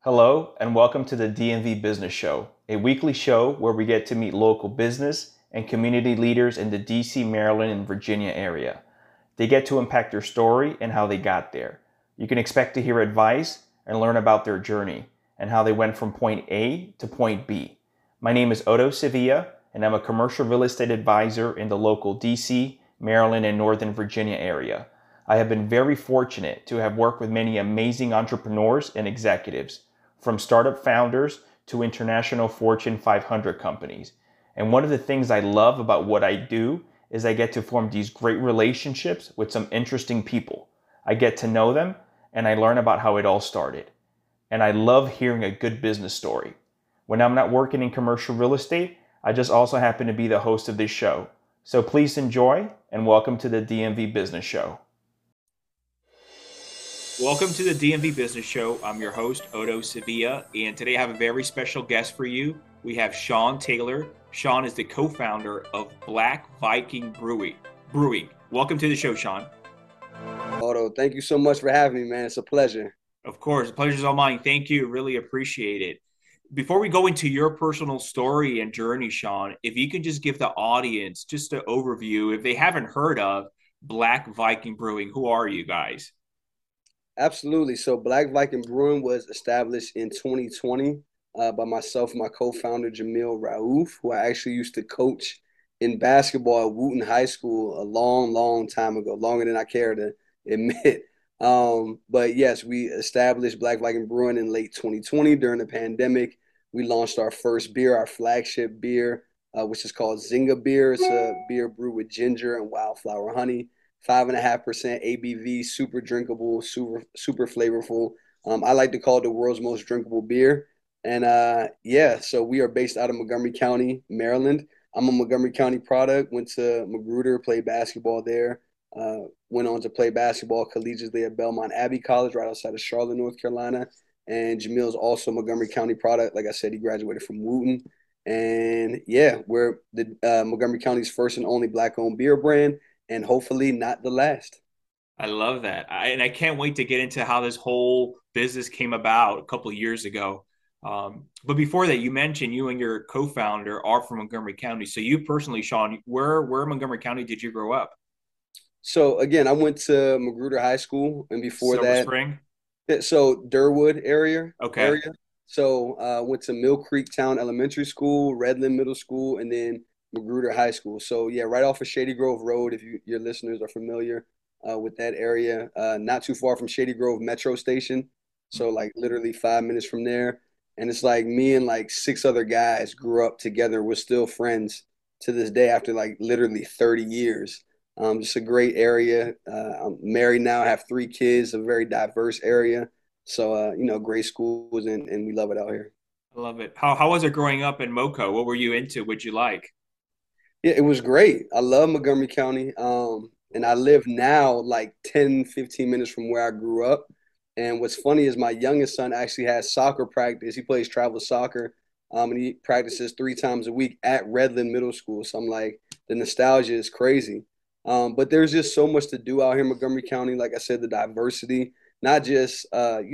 Hello, and welcome to the DMV Business Show, a weekly show where we get to meet local business and community leaders in the DC, Maryland, and Virginia area. They get to impact their story and how they got there. You can expect to hear advice and learn about their journey and how they went from point A to point B. My name is Odo Sevilla, and I'm a commercial real estate advisor in the local DC, Maryland, and Northern Virginia area. I have been very fortunate to have worked with many amazing entrepreneurs and executives, from startup founders to international Fortune 500 companies. And one of the things I love about what I do is I get to form these great relationships with some interesting people. I get to know them and I learn about how it all started. And I love hearing a good business story. When I'm not working in commercial real estate, I just also happen to be the host of this show. So please enjoy and welcome to the DMV Business Show. Welcome to the DMV Business Show. I'm your host, Odo Sevilla, and today I have a very special guest for you. We have Sean Taylor. Sean is the co-founder of Black Viking Brewing. Welcome to the show, Sean. Odo, thank you so much for having me, man. It's a pleasure. Of course, the pleasure's all mine. Thank you. Really appreciate it. Before we go into your personal story and journey, Sean, if you could just give the audience just an overview, if they haven't heard of Black Viking Brewing, who are you guys? Absolutely. So Black Viking Brewing was established in 2020 by myself and my co-founder, Jamil Raouf, who I actually used to coach in basketball at Wooten High School a long, long time ago, longer than I care to admit. But yes, we established Black Viking Brewing in late 2020 during the pandemic. We launched our first beer, our flagship beer, which is called Zynga Beer. It's a beer brewed with ginger and wildflower honey. 5.5% ABV, super drinkable, super flavorful. I like to call it the world's most drinkable beer. And yeah, so we are based out of Montgomery County, Maryland. I'm a Montgomery County product. Went to Magruder, played basketball there. Went on to play basketball collegiately at Belmont Abbey College, right outside of Charlotte, North Carolina. And Jamil's also a Montgomery County product. Like I said, he graduated from Wooten. And yeah, we're the Montgomery County's first and only Black-owned beer brand, and hopefully not the last. I love that. And I can't wait to get into how this whole business came about a couple of years ago. But before that, you mentioned you and your co-founder are from Montgomery County. So you personally, Sean, where in Montgomery County did you grow up? So again, I went to Magruder High School, and before Silver that, Spring? so Durwood Okay. area. So went to Mill Creek Town Elementary School, Redland Middle School, and then Magruder High School. So yeah, right off of Shady Grove Road, if your listeners are familiar with that area, not too far from Shady Grove Metro Station. So like literally 5 minutes from there. And it's like me and like six other guys grew up together. We're still friends to this day after like literally 30 years. Just a great area. I'm married now, have three kids, a very diverse area. So, great schools, and we love it out here. I love it. How was it growing up in Moco? What were you into? What'd you like? Yeah, it was great. I love Montgomery County. And I live now like 10, 15 minutes from where I grew up. And what's funny is my youngest son actually has soccer practice. He plays travel soccer, and he practices 3 times a week at Redland Middle School. So I'm like, the nostalgia is crazy. But there's just so much to do out here in Montgomery County. Like I said, the diversity, not just,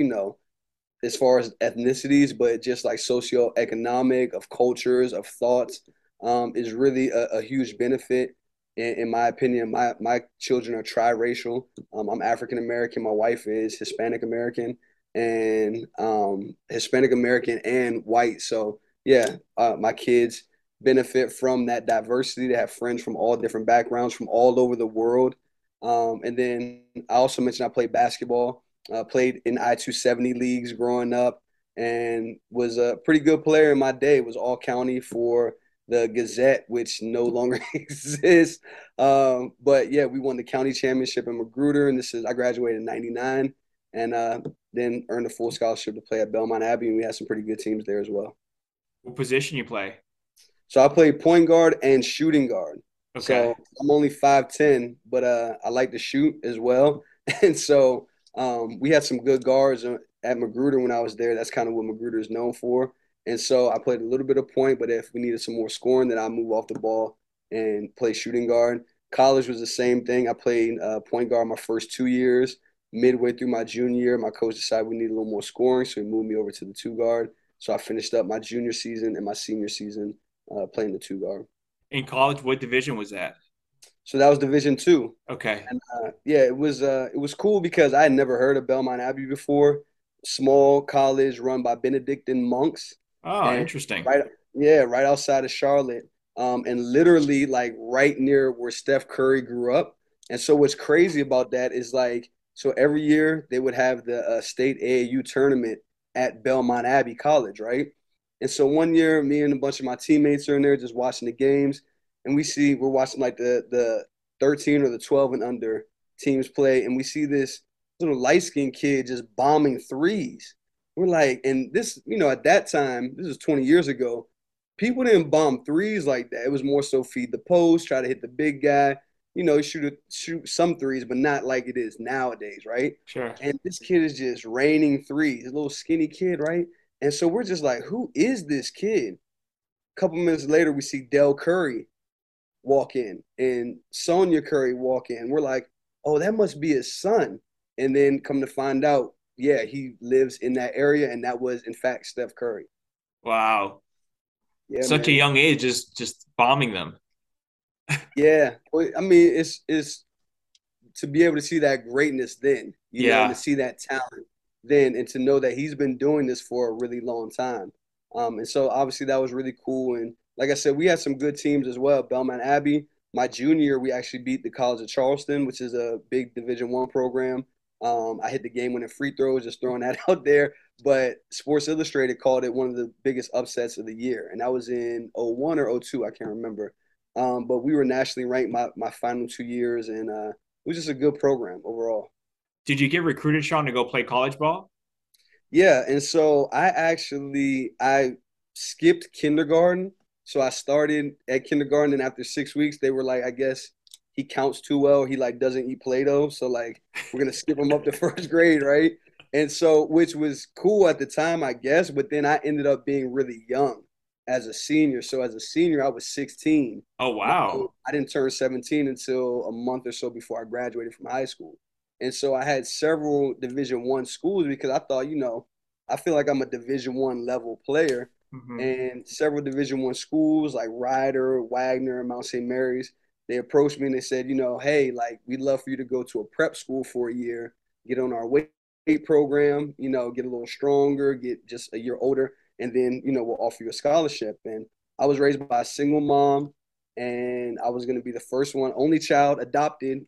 as far as ethnicities, but just like socioeconomic, of cultures, of thoughts, is really a huge benefit. In my opinion, my children are triracial. I'm African American. My wife is Hispanic American, and Hispanic American and white. So yeah, my kids benefit from that diversity. They have friends from all different backgrounds, from all over the world. And then I also mentioned I played basketball. Played in I-270 leagues growing up, and was a pretty good player in my day. Was all county for the Gazette, which no longer exists. But yeah, we won the county championship in Magruder, and I graduated in '99, and then earned a full scholarship to play at Belmont Abbey, and we had some pretty good teams there as well. What position you play? So I played point guard and shooting guard. Okay. So I'm only 5'10", but I like to shoot as well. And so we had some good guards at Magruder when I was there. That's kind of what Magruder is known for. And so I played a little bit of point, but if we needed some more scoring, then I move off the ball and play shooting guard. College was the same thing. I played point guard my first 2 years, midway through my junior year, my coach decided we need a little more scoring, so he moved me over to the two guard. So I finished up my junior season and my senior season playing the two guard. In college, what division was that? So that was Division II. Okay. And yeah, it was cool because I had never heard of Belmont Abbey before. Small college run by Benedictine monks, Oh, and interesting. right, yeah, right outside of Charlotte, and literally like right near where Steph Curry grew up. And so what's crazy about that is like, so every year they would have the state AAU tournament at Belmont Abbey College, right? And so one year, me and a bunch of my teammates are in there just watching the games, and we're watching like the 13 or the 12 and under teams play, and we see this little light skinned kid just bombing threes. We're like, and this, at that time, this was 20 years ago, people didn't bomb threes like that. It was more so feed the post, try to hit the big guy, shoot some threes, but not like it is nowadays, right? Sure. And this kid is just raining threes, a little skinny kid, right? And so we're just like, who is this kid? A couple minutes later, we see Del Curry walk in and Sonia Curry walk in. We're like, oh, that must be his son. And then come to find out, yeah, he lives in that area, and that was in fact Steph Curry. Wow. Yeah, Such a man. young age, just bombing them. Yeah, well, I mean, it's to be able to see that greatness then, and to Yeah. see that talent then, and to know that he's been doing this for a really long time. And so obviously that was really cool. And like I said, we had some good teams as well. Belmont Abbey, my junior year, we actually beat the College of Charleston, which is a big Division I program. I hit the game winning free throws, just throwing that out there. But Sports Illustrated called it one of the biggest upsets of the year. And that was in '01 or '02, I can't remember. But we were nationally ranked my final 2 years, and it was just a good program overall. Did you get recruited, Sean, to go play college ball? Yeah, and so I skipped kindergarten. So I started at kindergarten, and after 6 weeks, they were like, I guess he counts too well. He like doesn't eat Play-Doh, so like we're gonna skip him up to first grade, right? And so, which was cool at the time, I guess. But then I ended up being really young as a senior. So as a senior, I was 16. Oh, wow. I didn't turn 17 until a month or so before I graduated from high school. And so I had several Division I schools because I thought, I feel like I'm a Division I level player. Hmm. And several Division I schools like Ryder, Wagner, and Mount St. Mary's, they approached me and they said, hey, like we'd love for you to go to a prep school for a year, get on our weight program, get a little stronger, get just a year older, and then, we'll offer you a scholarship. And I was raised by a single mom, and I was going to be the first one, only child, adopted,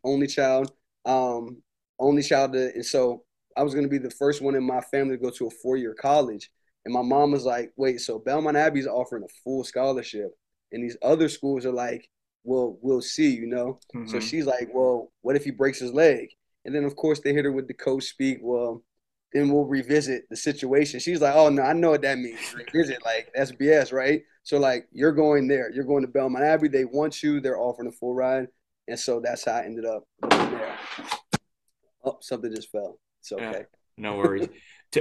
um, only child. And so I was going to be the first one in my family to go to a 4 year college. And my mom was like, wait, so Belmont Abbey's offering a full scholarship. And these other schools are like, well, we'll see. So Hmm. she's like, well, what if he breaks his leg? And then, of course, they hit her with the coach speak. Well, then we'll revisit the situation. She's like, oh, no, I know what that means. Revisit, like, that's BS, right? So, like, you're going there. You're going to Belmont Abbey. They want you. They're offering a full ride. And so that's how I ended up there. Oh, something just fell. It's Yeah, okay. no worries.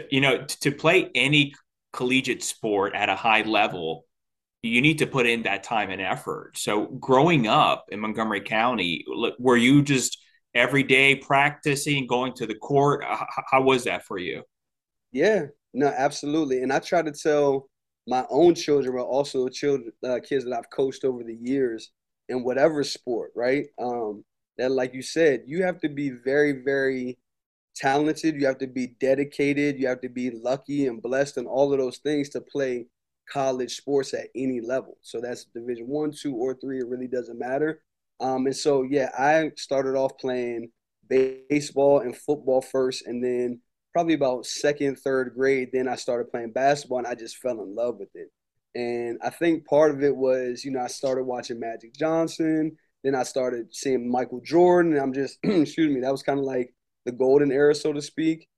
To play any collegiate sport at a high level, you need to put in that time and effort. So growing up in Montgomery County, were you just every day practicing, going to the court? How was that for you? Yeah, no, absolutely. And I try to tell my own children, but also children, kids that I've coached over the years in whatever sport, right? That, like you said, you have to be very, very talented. You have to be dedicated. You have to be lucky and blessed and all of those things to play college sports at any level. So that's Division I, two, or three. It really doesn't matter. And so, yeah, I started off playing baseball and football first, and then probably about second, third grade, then I started playing basketball, and I just fell in love with it. And I think part of it was, I started watching Magic Johnson. Then I started seeing Michael Jordan, and I'm just, excuse me, that was kind of like the golden era, so to speak.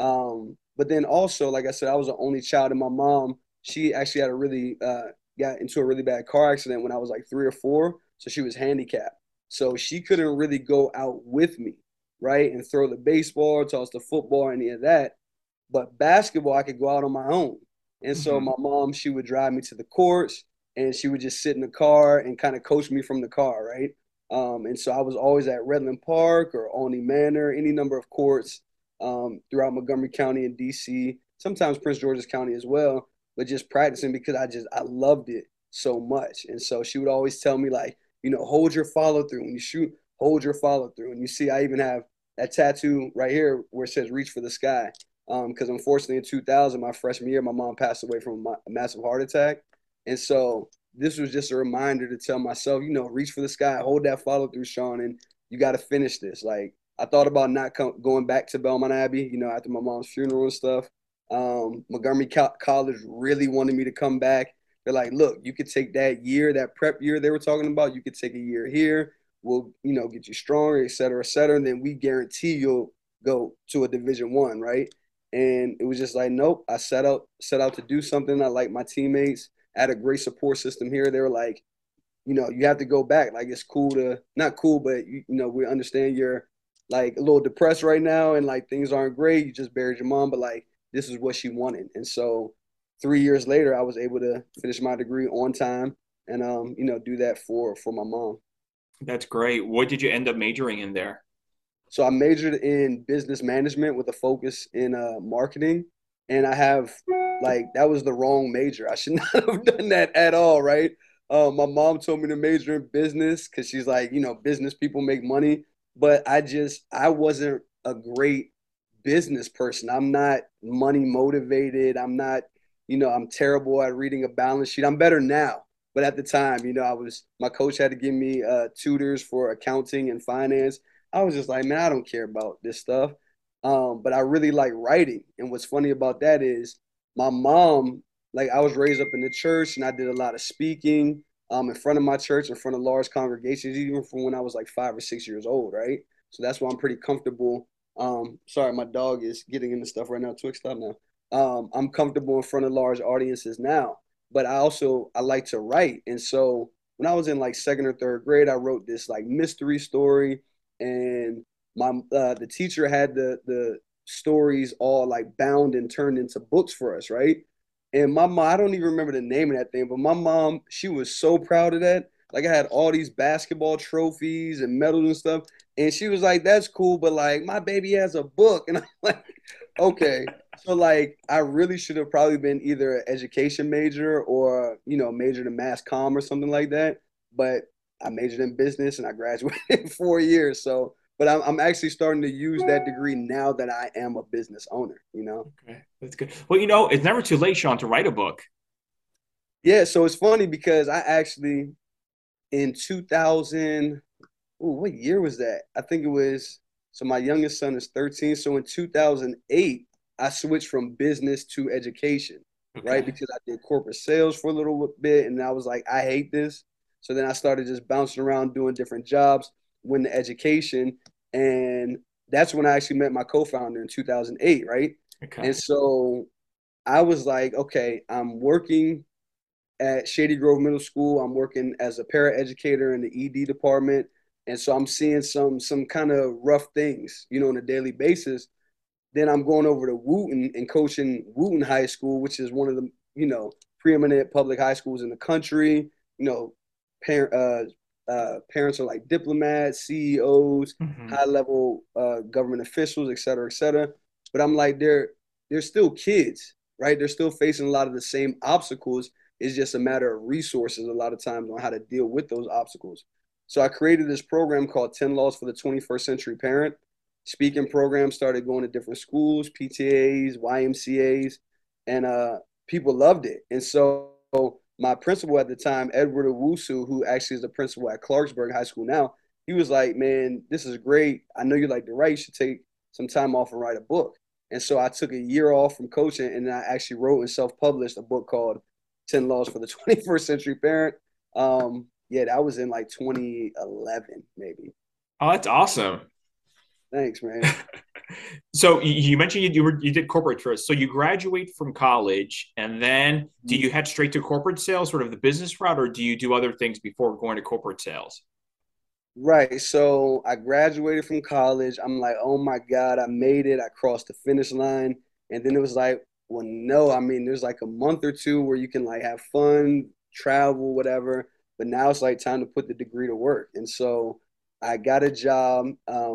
But then also, like I said, I was the only child, and my mom, she actually got into a really bad car accident when I was like 3 or 4, so she was handicapped, so she couldn't really go out with me, right, and throw the baseball, toss the football, any of that. But basketball, I could go out on my own, and so Hmm. my mom, she would drive me to the courts, and she would just sit in the car and kind of coach me from the car, right? And so I was always at Redland Park or Olney Manor, any number of courts. throughout Montgomery County and DC, sometimes Prince George's County as well, but just practicing because I loved it so much. And so she would always tell me like, hold your follow through when you shoot, hold your follow through. And you see, I even have that tattoo right here where it says reach for the sky. Because unfortunately in 2000, my freshman year, my mom passed away from a massive heart attack. And so this was just a reminder to tell myself, reach for the sky, hold that follow through, Sean, and you got to finish this. Like I thought about not going back to Belmont Abbey, after my mom's funeral and stuff. Montgomery College really wanted me to come back. They're like, look, you could take that year, that prep year they were talking about. You could take a year here. We'll, get you stronger, et cetera, et cetera. And then we guarantee you'll go to a Division I, right? And it was just like, nope. I set out to do something. I like my teammates. I had a great support system here. They were like, you have to go back. Like it's cool to not cool, but we understand you're like a little depressed right now and like things aren't great. You just buried your mom, but like this is what she wanted. And so 3 years later, I was able to finish my degree on time and do that for my mom. That's great. What did you end up majoring in there? So I majored in business management with a focus in marketing. And I have like that was the wrong major. I should not have done that at all, right? My mom told me to major in business because she's like, business people make money. But I wasn't a great business person. I'm not money motivated. I'm not, I'm terrible at reading a balance sheet. I'm better now. But at the time, my coach had to give me tutors for accounting and finance. I was just like, man, I don't care about this stuff. But I really like writing. And what's funny about that is my mom, like I was raised up in the church and I did a lot of speaking in front of my church, in front of large congregations, even from when I was like 5 or 6 years old, right? So that's why I'm pretty comfortable. Sorry, my dog is getting into stuff right now. Twix, stop now. I'm comfortable in front of large audiences now, but I like to write. And so when I was in like second or third grade, I wrote this like mystery story, and the teacher had the stories all like bound and turned into books for us, right? And my mom, I don't even remember the name of that thing, but my mom, she was so proud of that. Like I had all these basketball trophies and medals and stuff. And she was like, that's cool, but like my baby has a book. And I'm like, okay. So like I really should have probably been either an education major or, majored in mass comm or something like that. But I majored in business and I graduated in 4 years. So but I'm actually starting to use that degree now that I am a business owner. Okay, that's good. Well, it's never too late, Sean, to write a book. Yeah, so it's funny because I actually in 2000, what year was that? I think it was, so my youngest son is 13. So in 2008, I switched from business to education, right? Okay. Because I did corporate sales for a little bit and I was like, I hate this. So then I started just bouncing around doing different jobs, went to education. And that's when I actually met my co-founder in 2008, right? Okay. And so I was like, okay, I'm working at Shady Grove Middle School. I'm working as a paraeducator in the ED department. And so I'm seeing some kind of rough things, on a daily basis. Then I'm going over to Wooten and coaching Wooten High School, which is one of the, preeminent public high schools in the country. Parents are like diplomats, CEOs, Hmm. high level government officials, et cetera, et cetera. But I'm like, they're still kids, right? They're still facing a lot of the same obstacles. It's just a matter of resources a lot of times on how to deal with those obstacles. So I created this program called 10 Laws for the 21st Century Parent. Speaking program, started going to different schools, PTAs, YMCAs, and people loved it. And so my principal at the time, Edward Owusu, who actually is the principal at Clarksburg High School now, he was like, man, this is great. I know you like to write. You should take some time off and write a book. And so I took a year off from coaching and I actually wrote and self-published a book called 10 Laws for the 21st Century Parent. Yeah, that was in like 2011, maybe. Oh, that's awesome. Thanks, man. So you mentioned you did corporate first. So you graduate from college, and then do you head straight to corporate sales, sort of the business route, or do you do other things before going to corporate sales? Right. So I graduated from college. I'm like, oh my God, I made it. I crossed the finish line. And then it was like, well, no, I mean, there's like a month or two where you can like have fun, travel, whatever. But now it's like time to put the degree to work. And so I got a job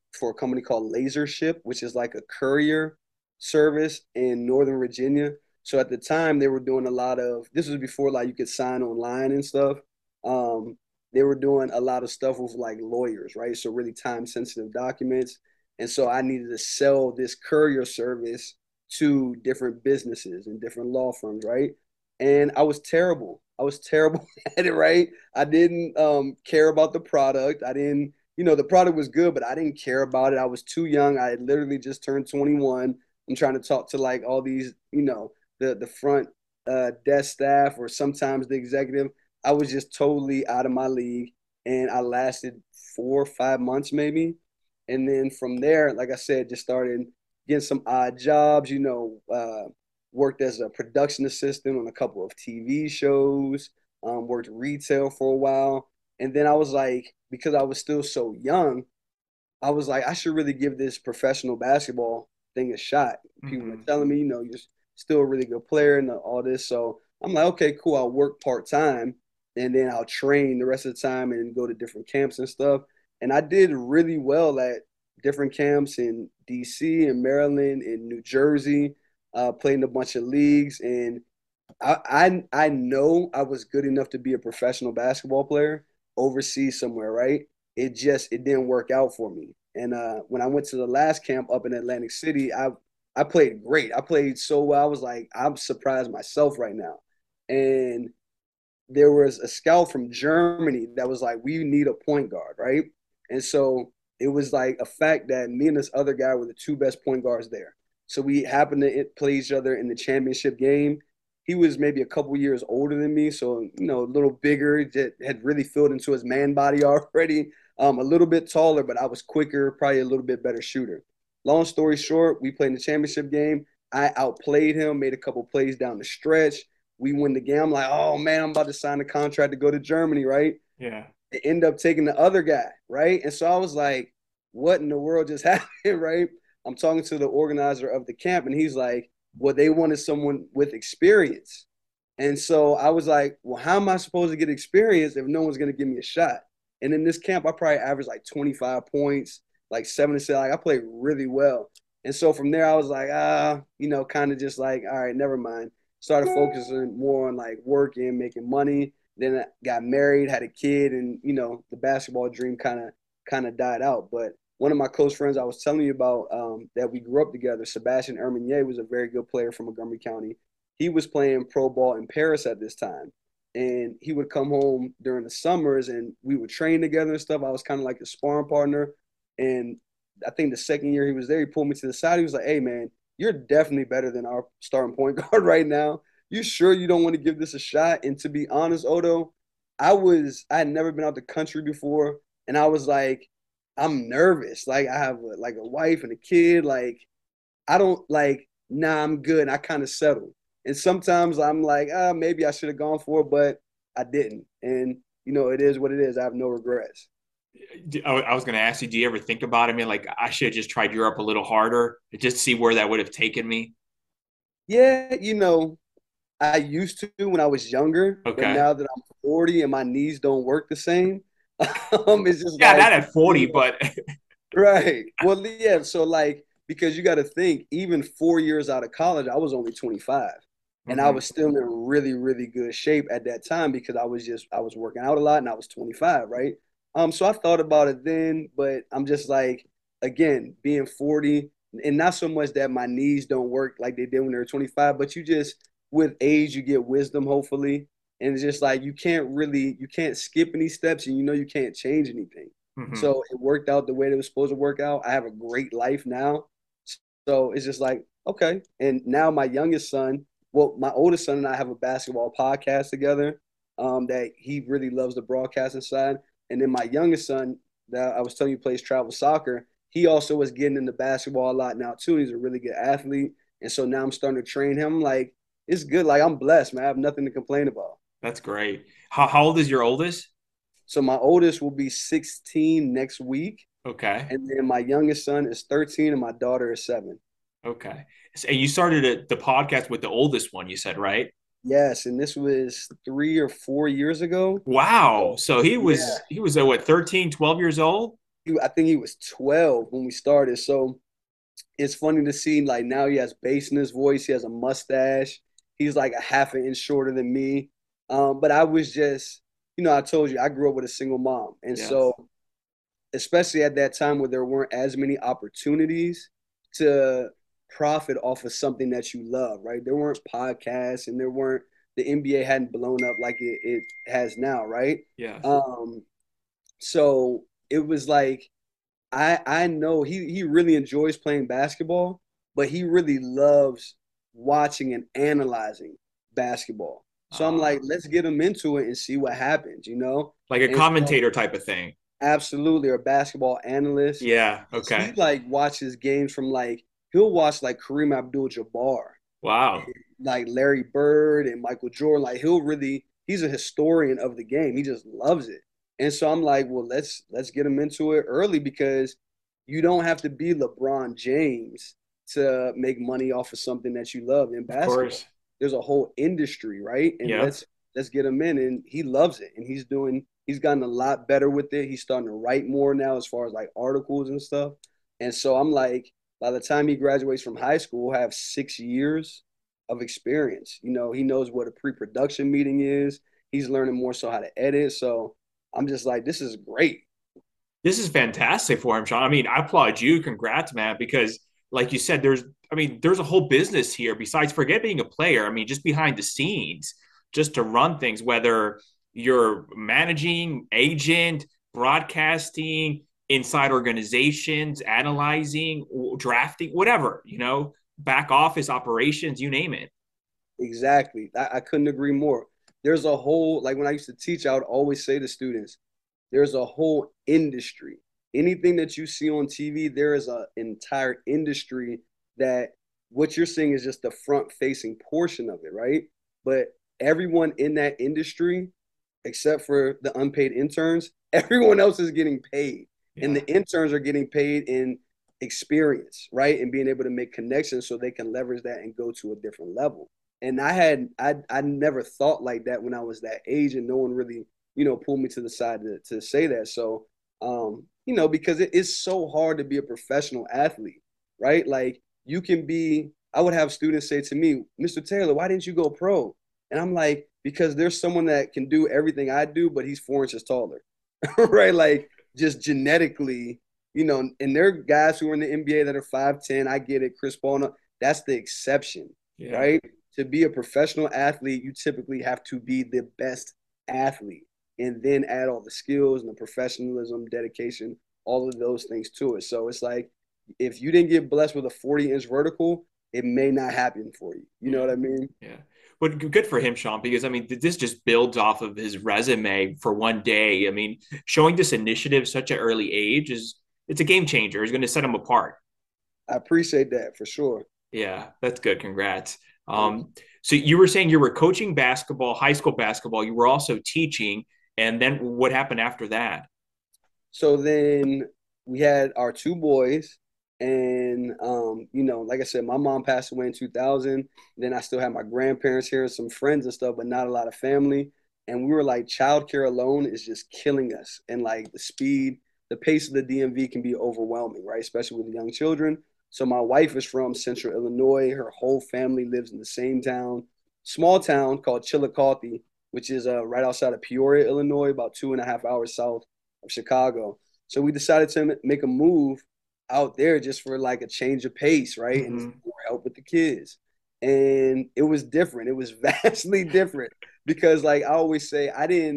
for a company called Lasership, which is like a courier service in Northern Virginia. So at the time, they were doing a lot of, this was before like you could sign online and stuff. Um, they were doing a lot of stuff with like lawyers, right? So really time sensitive documents. And so I needed to sell this courier service to different businesses and different law firms, right? And I was terrible. I was terrible at it, right? I didn't care about the product. I didn't, the product was good, but I didn't care about it. I was too young. I had literally just turned 21. I'm trying to talk to like all these, the front desk staff or sometimes the executive. I was just totally out of my league, and I lasted 4 or 5 months maybe, and then from there, like I said, just started getting some odd jobs. Worked as a production assistant on a couple of TV shows. Worked retail for a while, and then I was like, because I was still so young, I was like, I should really give this professional basketball thing a shot. People were telling me, you're still a really good player and all this. So I'm like, okay, cool. I'll work part-time and then I'll train the rest of the time and go to different camps and stuff. And I did really well at different camps in DC and Maryland and New Jersey, played in a bunch of leagues. And I know I was good enough to be a professional basketball player overseas somewhere, right? It didn't work out for me. And when I went to the last camp up in Atlantic City, I played great. I played so well. I was like, I'm surprised myself right now. And there was a scout from Germany that was like, we need a point guard, right? And so it was like a fact that me and this other guy were the two best point guards there. So we happened to play each other in the championship game. He was maybe a couple years older than me, so a little bigger, had really filled into his man body already. A little bit taller, but I was quicker, probably a little bit better shooter. Long story short, we played in the championship game. I outplayed him, made a couple plays down the stretch. We win the game. I'm like, oh man, I'm about to sign a contract to go to Germany, right? Yeah. They end up taking the other guy, right? And so I was like, what in the world just happened, right? I'm talking to the organizer of the camp, and he's like, well, they wanted someone with experience. And so I was like, well, how am I supposed to get experience if no one's going to give me a shot? And in this camp, I probably averaged like 25 points, like 7 to 6. Like I played really well. And so from there, I was like, kind of just like, all right, never mind. Started focusing more on like working, making money. Then I got married, had a kid, and the basketball dream kind of died out. But one of my close friends I was telling you about that we grew up together, Sebastian Erminier, was a very good player from Montgomery County. He was playing pro ball in Paris at this time. And he would come home during the summers and we would train together and stuff. I was kind of like a sparring partner. And I think the second year he was there, he pulled me to the side. He was like, hey, man, you're definitely better than our starting point guard right now. You sure you don't want to give this a shot? And to be honest, Odo, I had never been out the country before. And I was like, I'm nervous. Like I have a wife and a kid. Like I don't nah, I'm good. And I kind of settled. And sometimes I'm like, maybe I should have gone for it, but I didn't. And, it is what it is. I have no regrets. I was going to ask you, do you ever think about it? I mean, like, I should have just tried Europe a little harder just to see where that would have taken me. Yeah, I used to when I was younger. Okay. But now that I'm 40 and my knees don't work the same, it's just not at 40, but. Right. Well, yeah. So, because you got to think, even 4 years out of college, I was only 25. And I was still in really, really good shape at that time because I was working out a lot and I was 25, right? So I thought about it then, but I'm just like, again, being 40, and not so much that my knees don't work like they did when they were 25, but with age, you get wisdom, hopefully. And it's just like, you can't skip any steps and you can't change anything. So it worked out the way that it was supposed to work out. I have a great life now. So it's just like, okay. And now my youngest son, my oldest son and I have a basketball podcast together that he really loves the broadcasting side. And then my youngest son that I was telling you plays travel soccer, he also was getting into basketball a lot now too. He's a really good athlete. And so now I'm starting to train him. Like, it's good. Like, I'm blessed, man. I have nothing to complain about. That's great. How old is your oldest? So my oldest will be 16 next week. Okay. And then my youngest son is 13 and my daughter is 7. Okay. And you started the podcast with the oldest one, you said, right? Yes, and this was 3 or 4 years ago. Wow. So he was what, 13, 12 years old? I think he was 12 when we started. So it's funny to see like now he has bass in his voice. He has a mustache. He's like a half an inch shorter than me. But I was just, I told you I grew up with a single mom, and Yes. so especially at that time where there weren't as many opportunities to profit off of something that you love, right? There weren't podcasts and there weren't the NBA hadn't blown up like it has now, right? Yes. Um, so it was like I know he really enjoys playing basketball, but he really loves watching and analyzing basketball. So I'm Uh, like, let's get him into it and see what happens, like a And so commentator type of thing. absolutely, or basketball analyst. Yeah. He Okay. like watches games from like he'll watch like Kareem Abdul-Jabbar, Wow. like Larry Bird and Michael Jordan. Like he's a historian of the game. He just loves it. And so I'm like, well, let's get him into it early because you don't have to be LeBron James to make money off of something that you love in Of basketball. course. There's a whole industry, right? And Yeah. let's get him in, and he loves it, and he's gotten a lot better with it. He's starting to write more now as far as like articles and stuff. And so I'm like, by the time he graduates from high school, he'll have 6 years of experience. He knows what a pre-production meeting is. He's learning more so how to edit. So I'm just like, this is great. This is fantastic for him, Sean. I mean, I applaud you. Congrats, man, because like you said, there's a whole business here besides forget being a player. I mean, just behind the scenes, just to run things, whether you're managing, agent, broadcasting, inside organizations, analyzing, drafting, whatever, back office operations, you name it. Exactly. I couldn't agree more. There's a whole, like when I used to teach, I would always say to students, there's a whole industry. Anything that you see on TV, there is an entire industry that what you're seeing is just the front facing portion of it, right? But everyone in that industry, except for the unpaid interns, everyone else is getting paid. And Yeah. the interns are getting paid in experience, right? And being able to make connections so they can leverage that and go to a different level. And I never thought like that when I was that age, and no one really pulled me to the side to say that. So because it is so hard to be a professional athlete, right? Like I would have students say to me, Mr. Taylor, why didn't you go pro? And I'm like, because there's someone that can do everything I do, but he's 4 inches taller, right? Like just genetically, and there are guys who are in the NBA that are 5'10". I get it, Chris Paul. That's the exception, Yeah. right? To be a professional athlete, you typically have to be the best athlete and then add all the skills and the professionalism, dedication, all of those things to it. So it's like if you didn't get blessed with a 40-inch vertical, it may not happen for you. You know Yeah. what I mean? Yeah. But good for him, Sean, because I mean, this just builds off of his resume for one day. I mean, showing this initiative such an early age it's a game changer. It's going to set him apart. I appreciate that for sure. Yeah, that's good. Congrats. Thank you. So you were saying you were coaching basketball, high school basketball. You were also teaching, and then what happened after that? So then we had our two boys, and like I said, my mom passed away in 2000. Then I still had my grandparents here and some friends and stuff, but not a lot of family. And we were like, childcare alone is just killing us, and like the pace of the DMV can be overwhelming, right? Especially with young children. So my wife is from Central Illinois. Her whole family lives in the same town, small town called Chillicothe, which is right outside of Peoria, Illinois, about 2.5 hours south of Chicago. So we decided to make a move out there just for like a change of pace, right? And Mm-hmm. more help with the kids. And it was different. It was vastly different because, like I always say,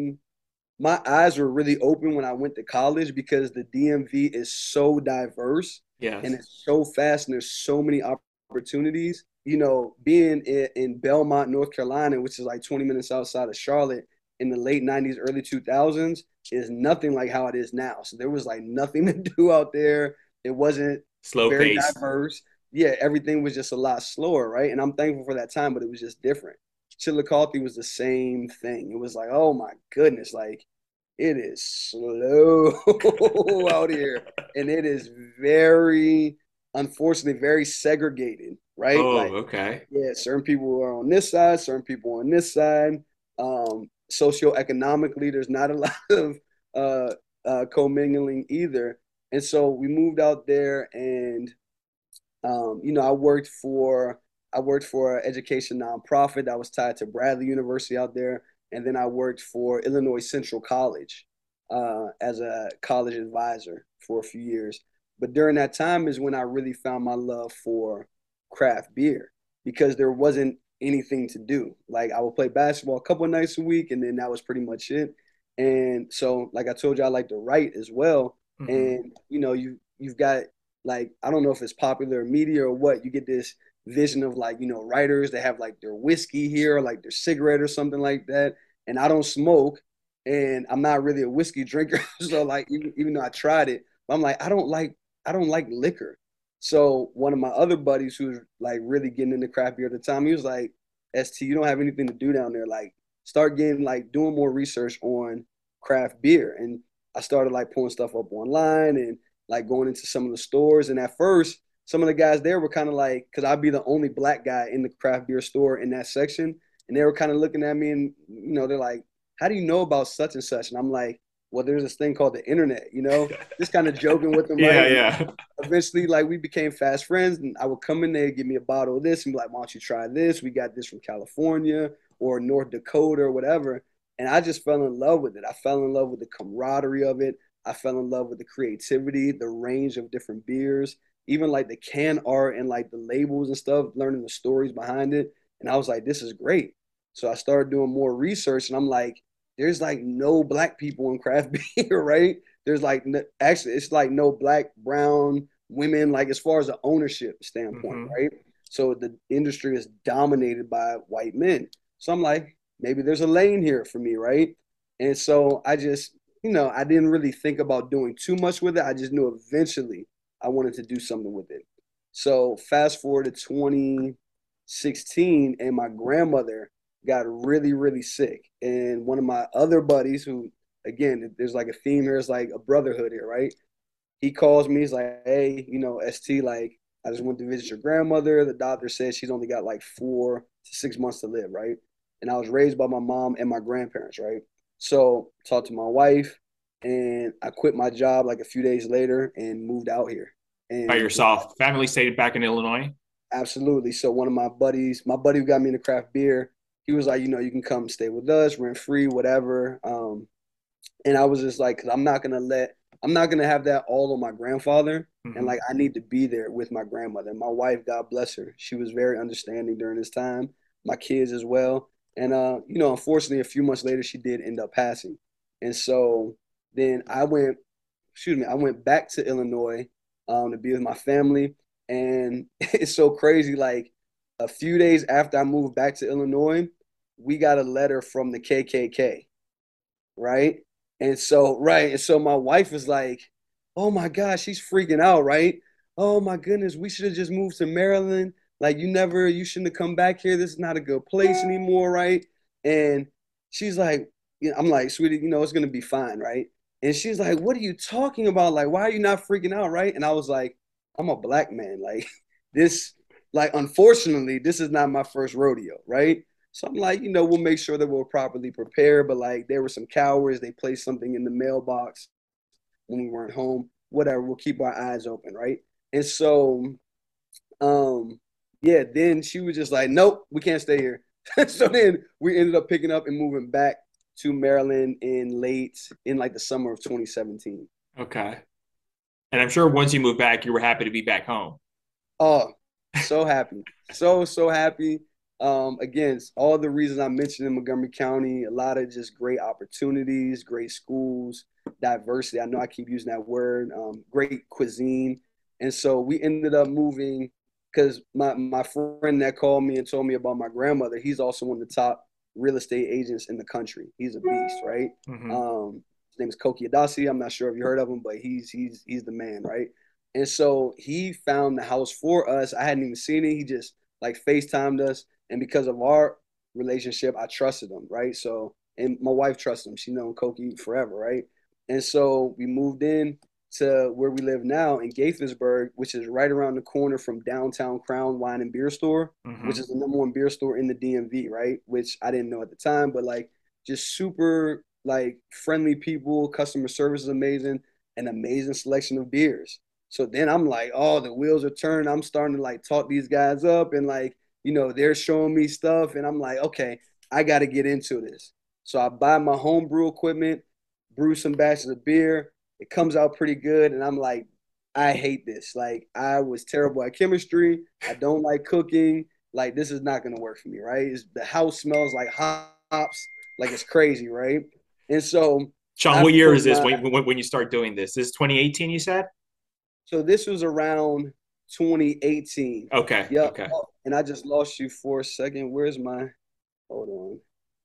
my eyes were really open when I went to college because the DMV is so diverse and Yes. it's so fast and there's so many opportunities. Being in Belmont, North Carolina, which is like 20 minutes outside of Charlotte in the late 90s, early 2000s, is nothing like how it is now. So there was like nothing to do out there. It wasn't Slow very pace. diverse. Yeah, everything was just a lot slower, right? And I'm thankful for that time, but it was just different. Chillicothe was the same thing. It was like, oh my goodness, like it is slow out here. And it is very, unfortunately, very segregated, right? Oh, Like, okay. yeah, certain people are on this side, certain people on this side. Socioeconomically, there's not a lot of commingling either. And so we moved out there, and I worked for an education nonprofit that was tied to Bradley University out there, and then I worked for Illinois Central College as a college advisor for a few years. But during that time is when I really found my love for craft beer because there wasn't anything to do. Like I would play basketball a couple of nights a week, and then that was pretty much it. And so, like I told you, I like to write as well. And you've got like I don't know if it's popular media or what. You get this vision of like writers that have like their whiskey here or like their cigarette or something like that. And I don't smoke, and I'm not really a whiskey drinker. So like even though I tried it, I'm like I don't like liquor. So one of my other buddies who was like really getting into craft beer at the time, he was like, "ST, you don't have anything to do down there. Like start getting like doing more research on craft beer." And I started like pulling stuff up online and like going into some of the stores. And at first, some of the guys there were kind of like, because I'd be the only black guy in the craft beer store in that section. And they were kind of looking at me and, they're like, how do you know about such and such? And I'm like, well, there's this thing called the internet, just kind of joking with them, right? Yeah. Eventually, like we became fast friends, and I would come in there, give me a bottle of this, and be like, "Why don't you try this? We got this from California or North Dakota or whatever." And I just fell in love with it. I fell in love with the camaraderie of it. I fell in love with the creativity, the range of different beers, even like the can art and like the labels and stuff, learning the stories behind it. And I was like, "This is great." So I started doing more research, and I'm like, "There's like no black people in craft beer, right?" There's like actually it's like no black, brown, women, like as far as the ownership standpoint, right? So the industry is dominated by white men. So I'm like, maybe there's a lane here for me, right? And so I just, I didn't really think about doing too much with it. I just knew eventually I wanted to do something with it. So fast forward to 2016, and my grandmother got really, really sick. And one of my other buddies, who, again, there's like a theme here, it's like a brotherhood here, right? He calls me, he's like, "Hey, ST, like, I just went to visit your grandmother. The doctor said she's only got like 4 to 6 months to live, right?" And I was raised by my mom and my grandparents, right? So talked to my wife, and I quit my job like a few days later and moved out here. By And yourself. Family stayed back in Illinois. absolutely. So one of my buddy who got me into craft beer, he was like, you can come stay with us, rent free, whatever. And I was just like, because I'm not gonna have that all on my grandfather, and like I need to be there with my grandmother. My wife, God bless her, she was very understanding during this time. My kids as well, and unfortunately, a few months later, she did end up passing, and so then I went back to Illinois to be with my family, and it's so crazy. Like a few days after I moved back to Illinois, we got a letter from the KKK, right? And so my wife is like, "Oh my gosh, she's freaking out, right? Oh my goodness, we should have just moved to Maryland. Like you shouldn't have come back here. This is not a good place anymore, right?" And she's like, I'm like, "Sweetie, it's gonna be fine, right?" And she's like, "What are you talking about? Like, why are you not freaking out, right?" And I was like, "I'm a black man. Like this, like unfortunately, this is not my first rodeo, right?" So I'm like, we'll make sure that we're properly prepared. But like, there were some cowards. They placed something in the mailbox when we weren't home. Whatever. We'll keep our eyes open, right? And so, yeah. Then she was just like, "Nope, we can't stay here." So then we ended up picking up and moving back to Maryland in like the summer of 2017. Okay. And I'm sure once you moved back, you were happy to be back home. Oh, so happy. So happy. Again, all the reasons I mentioned in Montgomery County, a lot of just great opportunities, great schools, diversity. I know I keep using that word. Great cuisine. And so we ended up moving because my friend that called me and told me about my grandmother, he's also one of the top real estate agents in the country. He's a beast, right? His name is Koki Adasi. I'm not sure if you heard of him, but he's the man, right? And so he found the house for us. I hadn't even seen it. He just like FaceTimed us. And because of our relationship, I trusted him, right? So, and my wife trusts him. She known Koki forever, right? And so we moved in to where we live now in Gaithersburg, which is right around the corner from downtown Crown Wine and Beer Store, which is the number one beer store in the DMV, right? Which I didn't know at the time, but like just super like friendly people, customer service is amazing. an amazing selection of beers. So then I'm like, oh, the wheels are turning. I'm starting to like talk these guys up, and like, they're showing me stuff, and I'm like, okay, I got to get into this. So I buy my home brew equipment, brew some batches of beer. It comes out pretty good, and I'm like, I hate this. Like, I was terrible at chemistry. I don't like cooking. Like, this is not gonna work for me, right? The house smells like hops, like it's crazy, right? And so Sean, I what year put is this my when you start doing this? This is 2018, you said? so this was around 2018. Okay. Yep. Okay. Oh, and I just lost you for a second. Where's my hold on.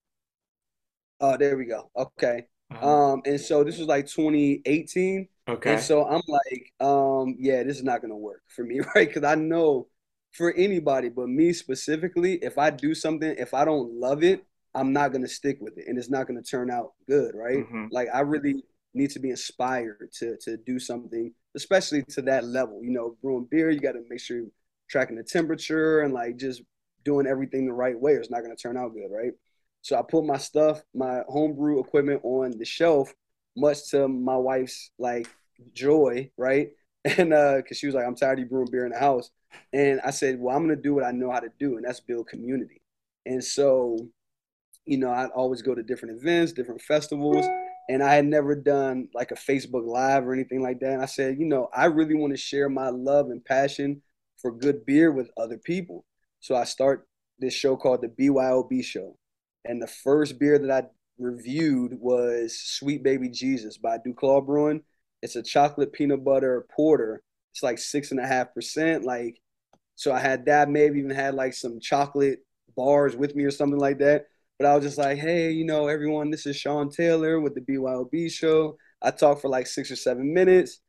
Oh, there we go. Okay. Uh, And so this was like 2018. And okay. so I'm like, yeah, this is not gonna work for me, right? Because I know for anybody, but me specifically, if I do something, if I don't love it, I'm not gonna stick with it, and it's not gonna turn out good, right? Hmm. Like I really need to be inspired to do something, especially to that level. Brewing beer, you got to make sure you're tracking the temperature and like just doing everything the right way, or it's not gonna turn out good, right? So I put my stuff, my homebrew equipment on the shelf, much to my wife's like joy, right? And because she was like, I'm tired of you brewing beer in the house. And I said, well, I'm gonna do what I know how to do, and that's build community. And so, I'd always go to different events, different festivals, and I had never done like a Facebook Live or anything like that. And I said, I really want to share my love and passion for good beer with other people. So I start this show called the BYOB Show. And the first beer that I reviewed was Sweet Baby Jesus by Duclaw Brewing. It's a chocolate peanut butter porter. It's like 6.5%. Like, so I had that, maybe even had like some chocolate bars with me or something like that. But I was just like, hey, everyone, this is Sean Taylor with the BYOB Show. I talk for like 6 or 7 minutes.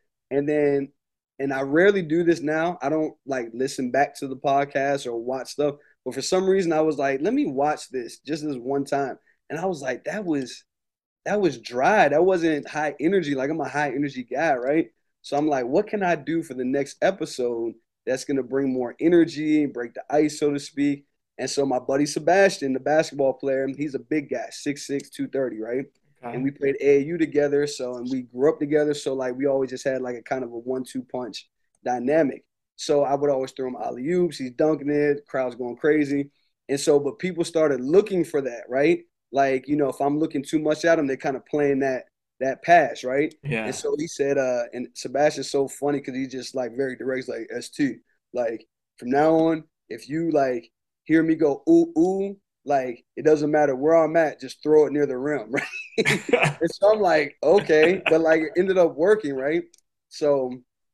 And I rarely do this now. I don't like listen back to the podcast or watch stuff. But for some reason, I was like, let me watch this just this one time. And I was like, that was dry. That wasn't high energy. Like I'm a high energy guy, right? So I'm like, what can I do for the next episode that's gonna bring more energy, break the ice, so to speak? And so my buddy Sebastian, the basketball player, he's a big guy, 6'6", 230, right? And Okay. we played AAU together. So and we grew up together. So like we always just had like a kind of a 1-2 punch dynamic. So I would always throw him alley oops. He's dunking it, crowd's going crazy. And so, but people started looking for that, right? Like, if I'm looking too much at him, they're kind of playing that pass, right? And Yeah. so he said, and Sebastian's so funny because he's just like very direct, he's like ST, like from now on, if you like hear me go ooh ooh, like it doesn't matter where I'm at, just throw it near the rim, right? And so I'm like, okay, but like it ended up working, right? So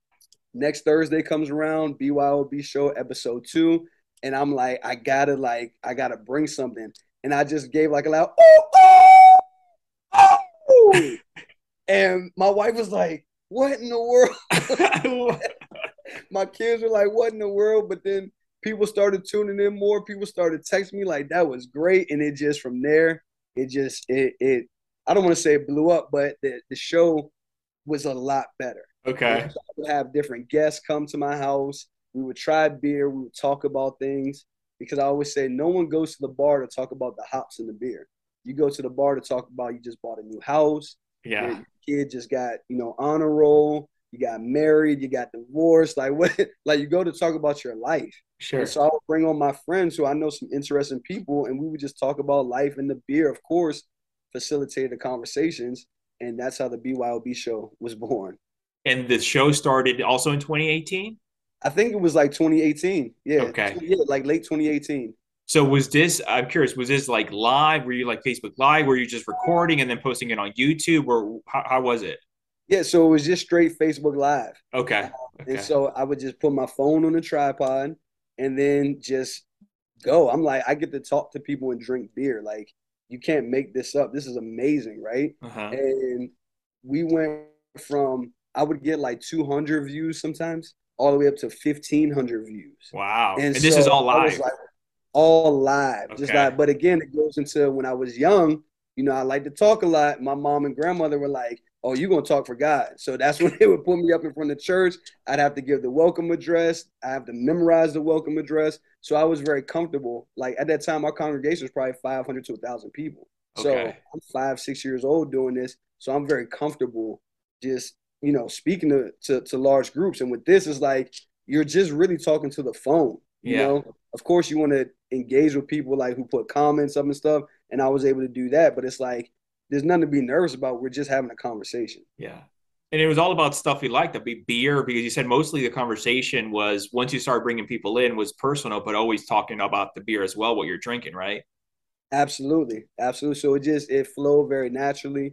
next Thursday comes around, BYOB show episode 2, and I'm like, I gotta bring something, and I just gave like a loud oh oh oh, and my wife was like, "What in the world?" My kids were like, "What in the world?" But then people started tuning in more. People started texting me like, "That was great," and it just from there, it just it. I don't want to say it blew up, but the show was a lot better. And Okay. so I would have different guests come to my house. We would try beer. We would talk about things because I always say no one goes to the bar to talk about the hops in the beer. You go to the bar to talk about you just bought a new house. Your Yeah. kid just got honor roll. You got married. You got divorced. Like what? Like you go to talk about your life. And Sure. so I would bring on my friends who I know some interesting people, and we would just talk about life and the beer. Of course, facilitated the conversations, and that's how the BYOB show was born. And the show started also in 2018? I think it was like 2018. Yeah, Okay. yeah, like late 2018. So was this, I'm curious, was this like live? Were you like Facebook Live? Were you just recording and then posting it on YouTube? Or how was it? Yeah, so it was just straight Facebook Live. Okay. And Okay. so I would just put my phone on the tripod and then just go. I'm like, I get to talk to people and drink beer. Like, you can't make this up. This is amazing, right? Uh-huh. And we went from, I would get like 200 views sometimes, all the way up to 1,500 views. Wow. And And this is so all I was live. like, all live, just Okay. like, but again, it goes into when I was young, I like to talk a lot. My mom and grandmother were like, oh, you're going to talk for God. So that's when they would put me up in front of the church. I'd have to give the welcome address. I have to memorize the welcome address. So I was very comfortable. Like at that time, our congregation was probably 500 to 1,000 people. So Okay. I'm 5, 6 years old doing this. So I'm very comfortable just speaking to large groups. And with this, it's like you're just really talking to the phone. Yeah. Of course, you want to engage with people like who put comments up and stuff. And I was able to do that, but it's like there's nothing to be nervous about. We're just having a conversation. Yeah. And it was all about stuff you liked, the beer, because you said mostly the conversation was once you started bringing people in was personal, but always talking about the beer as well, what you're drinking, right? Absolutely, absolutely. So it flowed very naturally,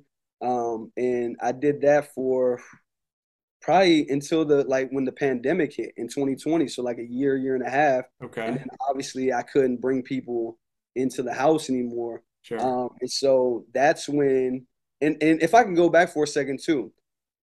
and I did that for probably until when the pandemic hit in 2020. So like a year and a half, and Okay. then obviously I couldn't bring people into the house anymore. Sure. And so that's when, and if I can go back for a second too,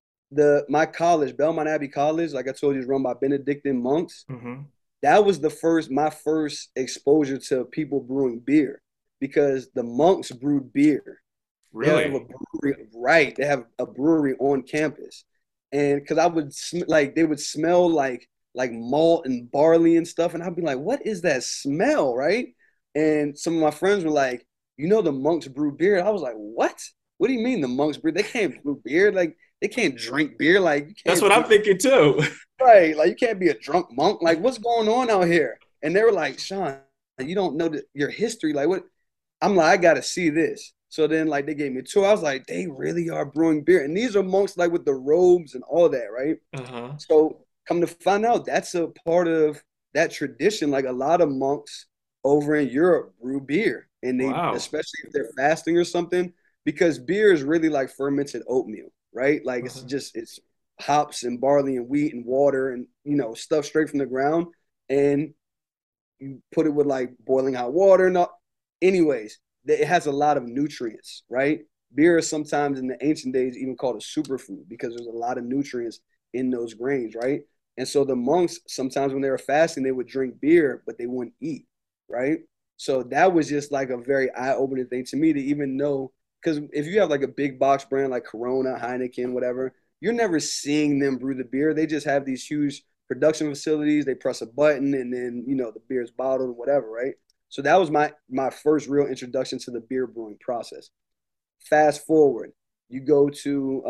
my college, Belmont Abbey College, like I told you, is run by Benedictine monks. Mm-hmm. That was my first exposure to people brewing beer because the monks brewed beer. They have a Really? brewery, right? They have a brewery on campus, and because I would they would smell like malt and barley and stuff, and I'd be like, "What is that smell?" Right? And some of my friends were like, the monks brew beer." I was like, "What? What do you mean the monks brew? They can't brew beer. Like they can't drink beer. Like you That's can't what be I'm thinking too. right. Like you can't be a drunk monk. Like what's going on out here?" And they were like, "Sean, you don't know your history. Like what?" I'm like, I gotta see this. So then like they gave me a tour. I was like, they really are brewing beer. And these are monks like with the robes and all that, right? Uh-huh. So come to find out that's a part of that tradition. Like a lot of monks over in Europe brew beer. And they Wow. especially if they're fasting or something, because beer is really like fermented oatmeal, right? Like Uh-huh. it's hops and barley and wheat and water and stuff straight from the ground. And you put it with like boiling hot water and all. Anyways, it has a lot of nutrients, right? Beer is sometimes in the ancient days even called a superfood because there's a lot of nutrients in those grains, right? And so the monks sometimes when they were fasting they would drink beer but they wouldn't eat, right? So that was just like a very eye-opening thing to me to even know, because if you have like a big box brand like Corona, Heineken, whatever, you're never seeing them brew the beer. They just have these huge production facilities. They press a button and then the beer is bottled and whatever, right? So that was my first real introduction to the beer brewing process. Fast forward, you go to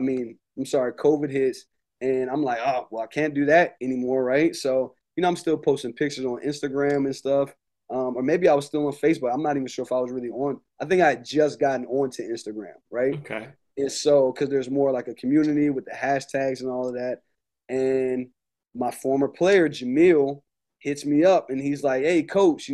I'm sorry, COVID hits, and I'm like, oh well, I can't do that anymore, right? So I'm still posting pictures on Instagram and stuff. Or maybe I was still on Facebook. I'm not even sure if I was really on. I think I had just gotten onto Instagram, right? Okay. And so, because there's more like a community with the hashtags and all of that. And my former player, Jamil, hits me up and he's like, hey, coach,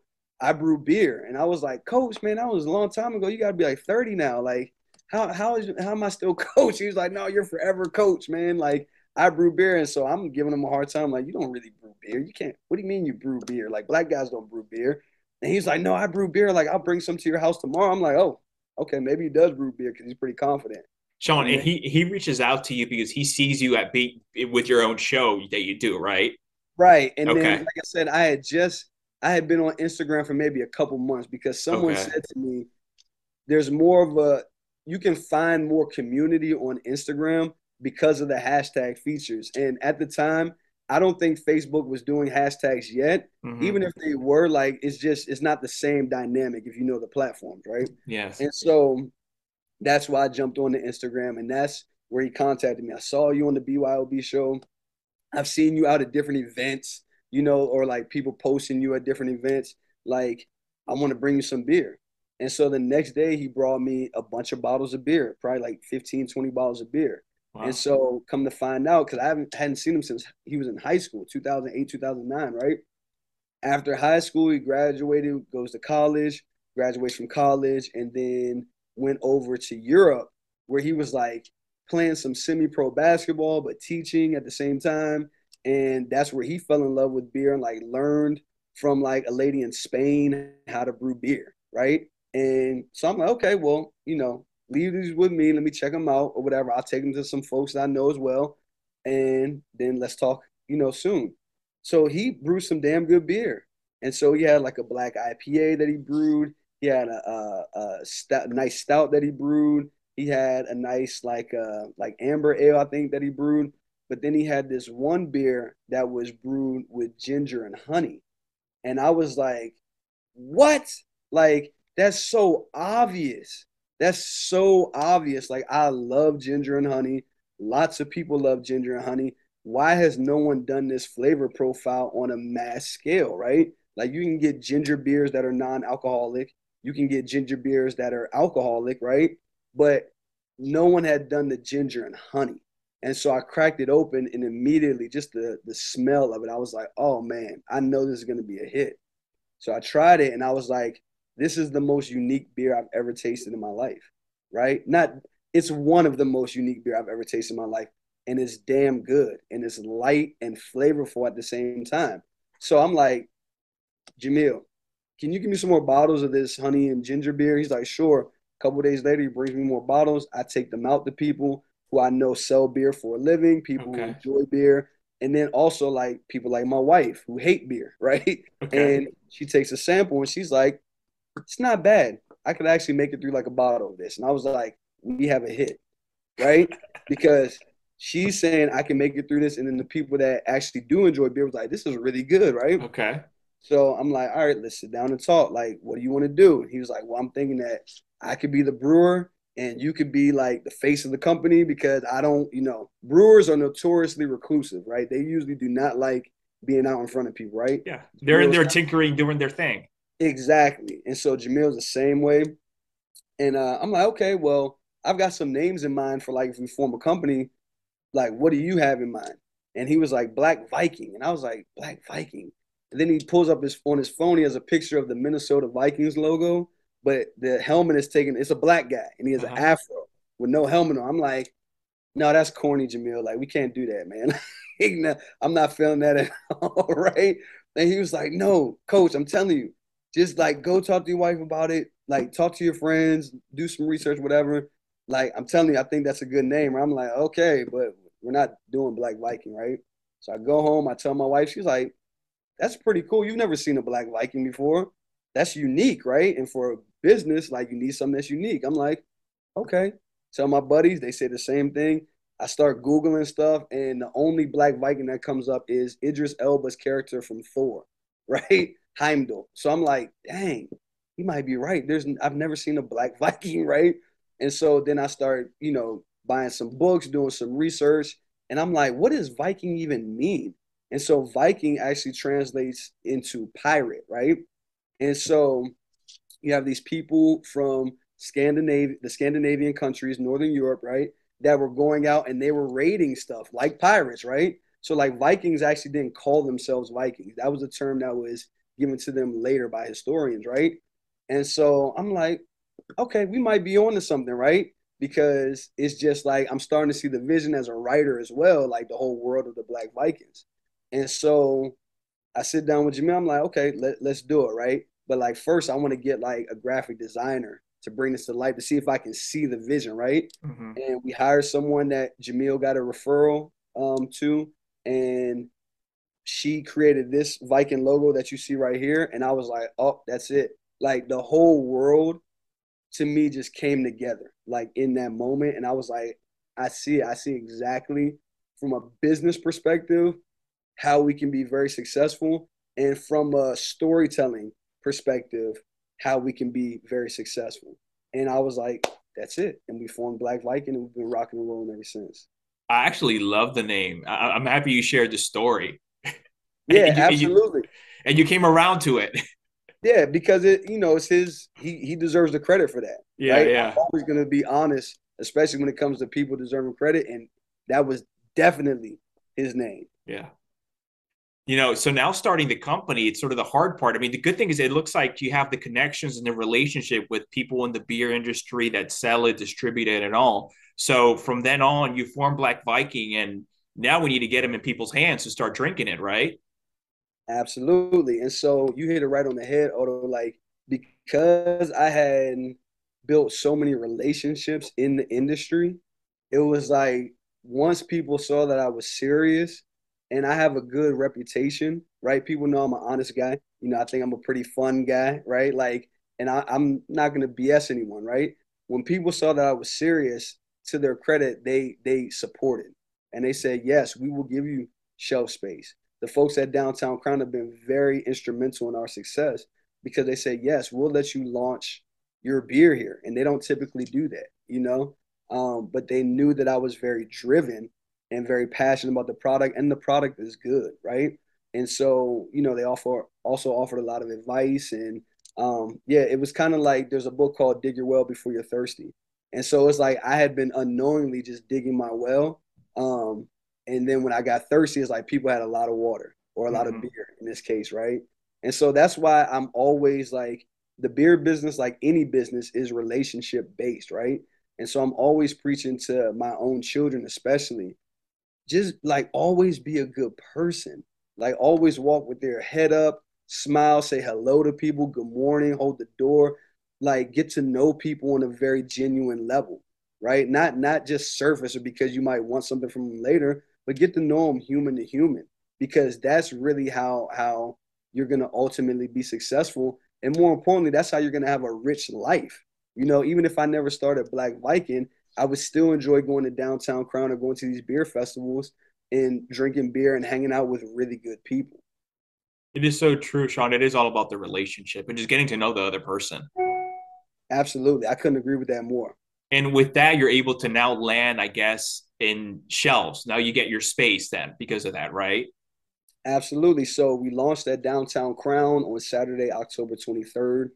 I brew beer. And I was like, coach, man, that was a long time ago. You got to be like 30 now. Like, how am I still coach? He was like, no, you're forever coach, man. Like, I brew beer. And so I'm giving him a hard time. Like, you don't really brew beer. You can't. What do you mean you brew beer? Like, black guys don't brew beer. And he's like, no, I brew beer. Like, I'll bring some to your house tomorrow. I'm like, oh, okay, maybe he does brew beer because he's pretty confident. Sean, And and then, he reaches out to you because he sees you at be with your own show that you do, right? right. And then, Okay. like I said, I had been on Instagram for maybe a couple months because someone Okay. said to me, there's more of you can find more community on Instagram because of the hashtag features. And at the time, I don't think Facebook was doing hashtags yet. Mm-hmm. Even if they were, like, it's not the same dynamic if you know the platforms, right? Yes. And so that's why I jumped on the Instagram, and that's where he contacted me. I saw you on the BYOB show. I've seen you out at different events, or like people posting you at different events. Like, I want to bring you some beer. And so the next day, he brought me a bunch of bottles of beer, probably like 15, 20 bottles of beer. And Wow. so come to find out, because I hadn't seen him since he was in high school, 2008, 2009, right? After high school, he graduated, goes to college, graduates from college, and then went over to Europe where he was like playing some semi-pro basketball but teaching at the same time. And that's where he fell in love with beer and like learned from like a lady in Spain how to brew beer, right? And so I'm like, okay, well, leave these with me. Let me check them out or whatever. I'll take them to some folks that I know as well. And then let's talk, soon. So he brewed some damn good beer. And so he had like a black IPA that he brewed. He had a nice stout that he brewed. He had a nice like amber ale, I think, that he brewed. But then he had this one beer that was brewed with ginger and honey. And I was like, what? Like, that's so obvious. That's so obvious. Like, I love ginger and honey. Lots of people love ginger and honey. Why has no one done this flavor profile on a mass scale, right? Like you can get ginger beers that are non-alcoholic. You can get ginger beers that are alcoholic, right? But no one had done the ginger and honey. And so I cracked it open and immediately just the smell of it, I was like, oh man, I know this is going to be a hit. So I tried it and I was like, this is the most unique beer I've ever tasted in my life, right? Not, it's one of the most unique beer I've ever tasted in my life. And it's damn good. And it's light and flavorful at the same time. So I'm like, Jamil, can you give me some more bottles of this honey and ginger beer? He's like, sure. A couple days later, he brings me more bottles. I take them out to people who I know sell beer for a living, people who Okay. enjoy beer, and then also like people like my wife who hate beer, right? Okay. And she takes a sample and she's like, it's not bad. I could actually make it through like a bottle of this. And I was like, we have a hit, right? Because she's saying I can make it through this. And then the people that actually do enjoy beer was like, this is really good, right? Okay. So I'm like, all right, let's sit down and talk. Like, what do you want to do? And he was like, well, I'm thinking that I could be the brewer and you could be like the face of the company because I don't, brewers are notoriously reclusive, right? They usually do not like being out in front of people, right? Yeah. They're in Jamil's there tinkering, doing their thing. exactly. And so Jamil's the same way. And I'm like, okay, well, I've got some names in mind for like if we form a company, like, what do you have in mind? And he was like, Black Viking. And I was like, Black Viking. And then he pulls up on his phone. He has a picture of the Minnesota Vikings logo, but the helmet is taken. It's a black guy, and he has an Uh-huh. afro with no helmet on. I'm like, no, that's corny, Jamil. Like, we can't do that, man. I'm not feeling that at all, right? And he was like, no, coach, I'm telling you, just like go talk to your wife about it. Like, talk to your friends, do some research, whatever. Like, I'm telling you, I think that's a good name. I'm like, okay, but we're not doing Black Viking, right? So I go home, I tell my wife, she's like, that's pretty cool. You've never seen a Black Viking before. That's unique, right? And for a business, like you need something that's unique. I'm like, okay. Tell my buddies, they say the same thing. I start Googling stuff, and the only Black Viking that comes up is Idris Elba's character from Thor, right? Heimdall. So I'm like, dang, he might be right. I've never seen a Black Viking, right? And so then I start, buying some books, doing some research, and I'm like, what does Viking even mean? And so Viking actually translates into pirate, right? And so you have these people from the Scandinavian countries, Northern Europe, right? That were going out and they were raiding stuff like pirates, right? So like Vikings actually didn't call themselves Vikings. That was a term that was given to them later by historians, right? And so I'm like, okay, we might be on to something, right? Because it's just like I'm starting to see the vision as a writer as well, like the whole world of the Black Vikings. And so I sit down with Jamil. I'm like, okay, let's do it, right? But like first, I want to get like a graphic designer to bring this to life to see if I can see the vision, right? Mm-hmm. And we hired someone that Jamil got a referral to, and she created this Viking logo that you see right here. And I was like, oh, that's it. Like the whole world to me just came together like in that moment. And I was like, I see it. I see exactly from a business perspective how we can be very successful, and from a storytelling perspective, how we can be very successful. And I was like, that's it. And we formed Black Viking, and we've been rocking and rolling ever since. I actually love the name. I'm happy you shared the story. Yeah, and you absolutely. and you came around to it. Yeah, because it's his. He deserves the credit for that, Yeah, right? I'm yeah, always going to be honest, especially when it comes to people deserving credit, and that was definitely his name. yeah. So now starting the company, it's sort of the hard part. I mean, the good thing is it looks like you have the connections and the relationship with people in the beer industry that sell it, distribute it, and all. So from then on, you form Black Viking, and now we need to get them in people's hands to start drinking it, right? Absolutely. And so you hit it right on the head, although like because I had built so many relationships in the industry, it was like once people saw that I was serious and I have a good reputation, right? People know I'm an honest guy. I think I'm a pretty fun guy, right? Like, and I'm not gonna BS anyone, right? When people saw that I was serious, to their credit, they supported and they said, yes, we will give you shelf space. The folks at Downtown Crown have been very instrumental in our success because they say, yes, we'll let you launch your beer here. And they don't typically do that, but they knew that I was very driven and very passionate about the product, and the product is good, right? And so, they also offered a lot of advice, and yeah, it was kind of like there's a book called Dig Your Well Before You're Thirsty, and so it's like I had been unknowingly just digging my well, and then when I got thirsty, it's like people had a lot of water or a lot of Mm-hmm. beer in this case, right? And so that's why I'm always like the beer business, like any business, is relationship based, right? And so I'm always preaching to my own children, especially, just like always be a good person. Like always walk with their head up, smile, say hello to people, good morning, hold the door, like get to know people on a very genuine level, right? Not just surface or because you might want something from them later, but get to know them human to human, because that's really how you're gonna ultimately be successful. And more importantly, that's how you're gonna have a rich life. Even if I never started Black Viking, I would still enjoy going to downtown Crown or going to these beer festivals and drinking beer and hanging out with really good people. It is so true, Sean. It is all about the relationship and just getting to know the other person. Absolutely. I couldn't agree with that more. And with that, you're able to now land, I guess, in shelves. Now you get your space then because of that, right? Absolutely. So we launched at Downtown Crown on Saturday, October 23rd.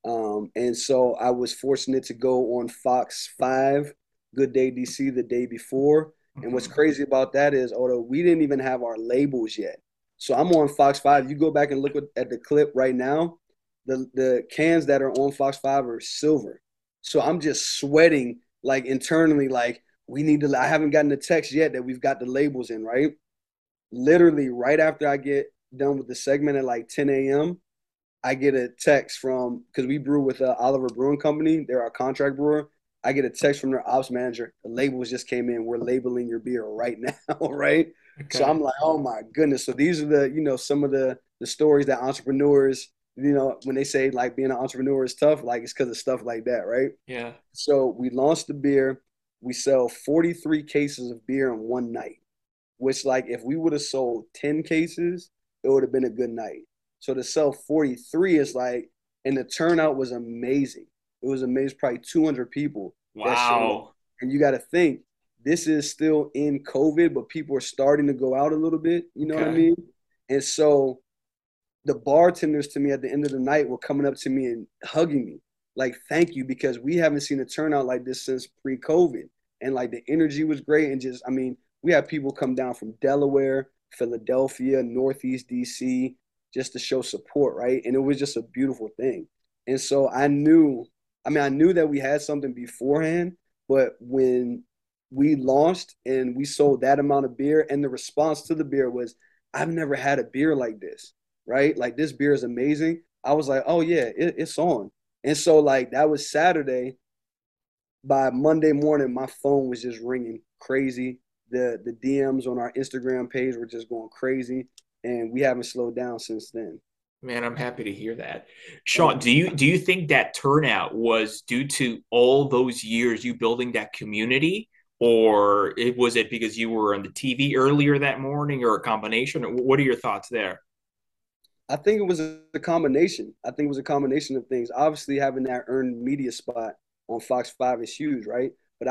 And so I was fortunate to go on Fox 5, Good Day DC, the day before. And what's Mm-hmm. crazy about that is, although we didn't even have our labels yet. So I'm on Fox 5. You go back and look at the clip right now, the cans that are on Fox 5 are silver. So I'm just sweating like internally, like we need to, I haven't gotten the text yet that we've got the labels in, right? Literally right after I get done with the segment at like 10 a.m., I get a text from, because we brew with Oliver Brewing Company. They're our contract brewer. I get a text from their ops manager. The labels just came in. We're labeling your beer right now, right? So Okay. I'm like, oh my goodness. So these are some of the stories that entrepreneurs, when they say like being an entrepreneur is tough, like it's because of stuff like that, right? Yeah. So we launched the beer. We sell 43 cases of beer in one night, which like if we would have sold 10 cases, it would have been a good night. So to sell 43 is like, and the turnout was amazing. It was amazing, probably 200 people that showed up. Wow. And you got to think, this is still in COVID, but people are starting to go out a little bit. You know what I Okay. mean? And so the bartenders to me at the end of the night were coming up to me and hugging me, like, thank you, because we haven't seen a turnout like this since pre-COVID. And like the energy was great. And just, I mean, we had people come down from Delaware, Philadelphia, Northeast DC, just to show support, right? And it was just a beautiful thing. And so I knew that we had something beforehand, but when we launched and we sold that amount of beer, and the response to the beer was, I've never had a beer like this, right? Like this beer is amazing. I was like, oh yeah, it's on. And so like that was Saturday. By Monday morning, my phone was just ringing crazy. The DMs on our Instagram page were just going crazy, and we haven't slowed down since then. Man, I'm happy to hear that. Thank Sean, you. do you think that turnout was due to all those years you building that community, or was it because you were on the TV earlier that morning, or a combination? What are your thoughts there? I think it was a combination. I think it was a combination of things. Obviously, having that earned media spot on Fox 5 is huge, right? But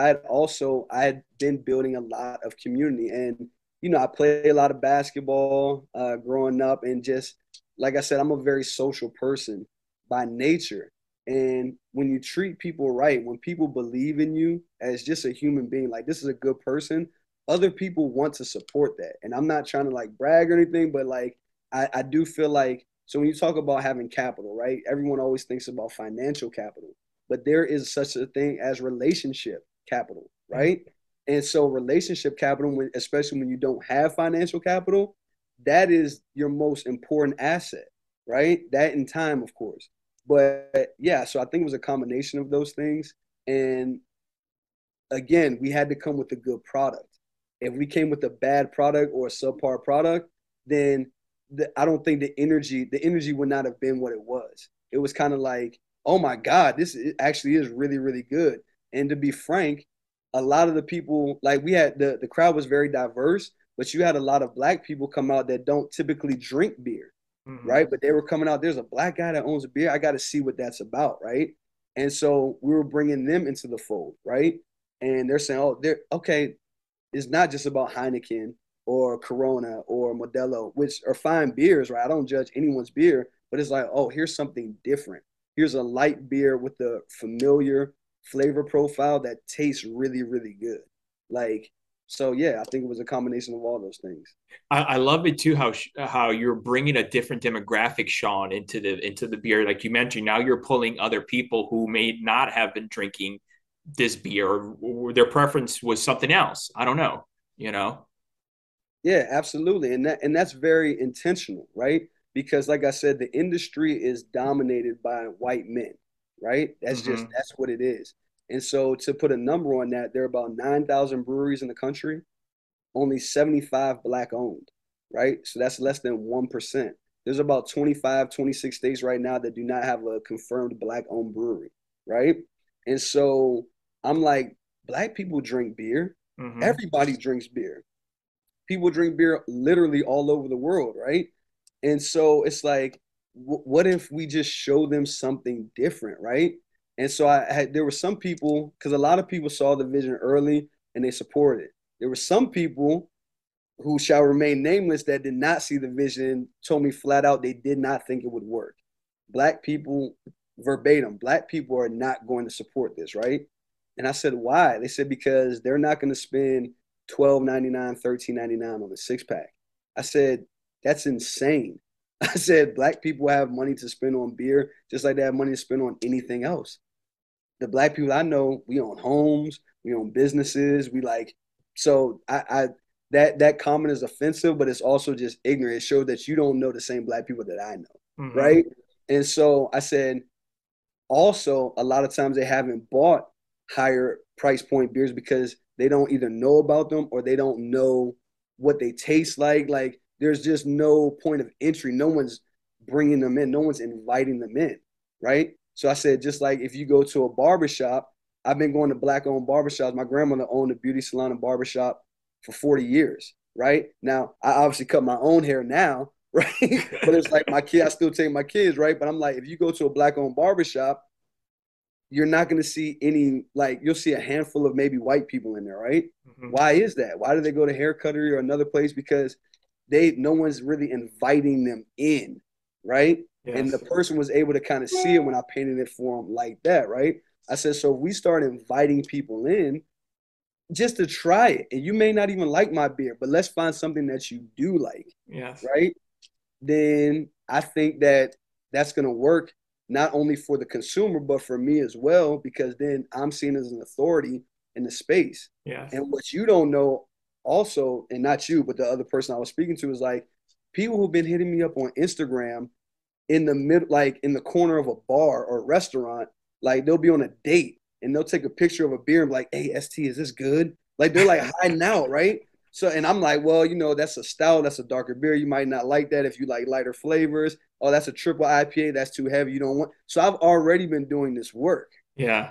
I had been building a lot of community, and I played a lot of basketball growing up, and just like I said, I'm a very social person by nature. And when you treat people right, when people believe in you as just a human being, like this is a good person, other people want to support that. And I'm not trying to like brag or anything, but like I do feel like, so when you talk about having capital, right? Everyone always thinks about financial capital, but there is such a thing as relationship capital, right? And so relationship capital, especially when you don't have financial capital, that is your most important asset, right? That in time, of course. But yeah, so I think it was a combination of those things. And again, we had to come with a good product. If we came with a bad product or a subpar product, then I don't think the energy would not have been what it was. It was kind of like, oh my God, actually is really, really good. And to be frank, a lot of the people, like we had the crowd was very diverse, but you had a lot of black people come out that don't typically drink beer, Mm-hmm. right? But they were coming out. There's a black guy that owns a beer. I got to see what that's about, right? And so we were bringing them into the fold, right? and they're saying, oh, they're okay. It's not just about Heineken or Corona or Modelo, which are fine beers, right? I don't judge anyone's beer, but it's like, oh, here's something different. Here's a light beer with a familiar flavor profile that tastes really, really good. Like, so yeah, I think it was a combination of all those things. I love it too how you're bringing a different demographic, Sean, into the beer. Like you mentioned, now you're pulling other people who may not have been drinking this beer, or their preference was something else. I don't know, you know. Yeah, absolutely. And that's very intentional, right? Because like I said, the industry is dominated by white men, right? Mm-hmm. That's what it is. And so to put a number on that, there are about 9,000 breweries in the country, only 75 black owned, right? So that's less than 1%. There's about 25, 26 states right now that do not have a confirmed black owned brewery, right? And so I'm like, black people drink beer. Mm-hmm. Everybody drinks beer. People drink beer literally all over the world, right? And so it's like, what if we just show them something different, right? And so there were some people, because a lot of people saw the vision early and they supported it. There were some people who shall remain nameless that did not see the vision, told me flat out they did not think it would work. Black people, verbatim, black people are not going to support this, right? And I said, why? They said, because they're not going to spend $12.99, $13.99 on a six pack. I said, that's insane. I said, black people have money to spend on beer just like they have money to spend on anything else. The black people I know, we own homes, we own businesses, we like, so I that comment is offensive, but it's also just ignorant. It shows that you don't know the same black people that I know, Mm-hmm. right? And so I said, also, a lot of times they haven't bought higher price point beers because they don't either know about them or they don't know what they taste like. Like there's just no point of entry. No one's bringing them in. No one's inviting them in, right? So I said, just like if you go to a barbershop, I've been going to black-owned barbershops. My grandmother owned a beauty salon and barbershop for 40 years, right? Now, I obviously cut my own hair now, right? But it's like my kid, I still take my kids, right? But I'm like, if you go to a black-owned barbershop, you're not going to see any, like you'll see a handful of maybe white people in there, right? Mm-hmm. Why is that? Why do they go to hair cuttery or another place? Because no one's really inviting them in, right? And the Yes. person was able to kind of see it when I painted it for them like that, right? I said, so if we start inviting people in just to try it, and you may not even like my beer, but let's find something that you do like, Yes. right? Then I think that that's going to work not only for the consumer, but for me as well, because then I'm seen as an authority in the space. Yes. And what you don't know also, and not you, but the other person I was speaking to is like people who've been hitting me up on Instagram in the mid, like in the corner of a bar or restaurant, like they'll be on a date and they'll take a picture of a beer and be like, "Hey, ST, is this good?" Like they're like hiding out, right? So, and I'm like, well, that's a stout, that's a darker beer. You might not like that if you like lighter flavors. Oh, that's a triple IPA, that's too heavy. You don't want. So I've already been doing this work. Yeah.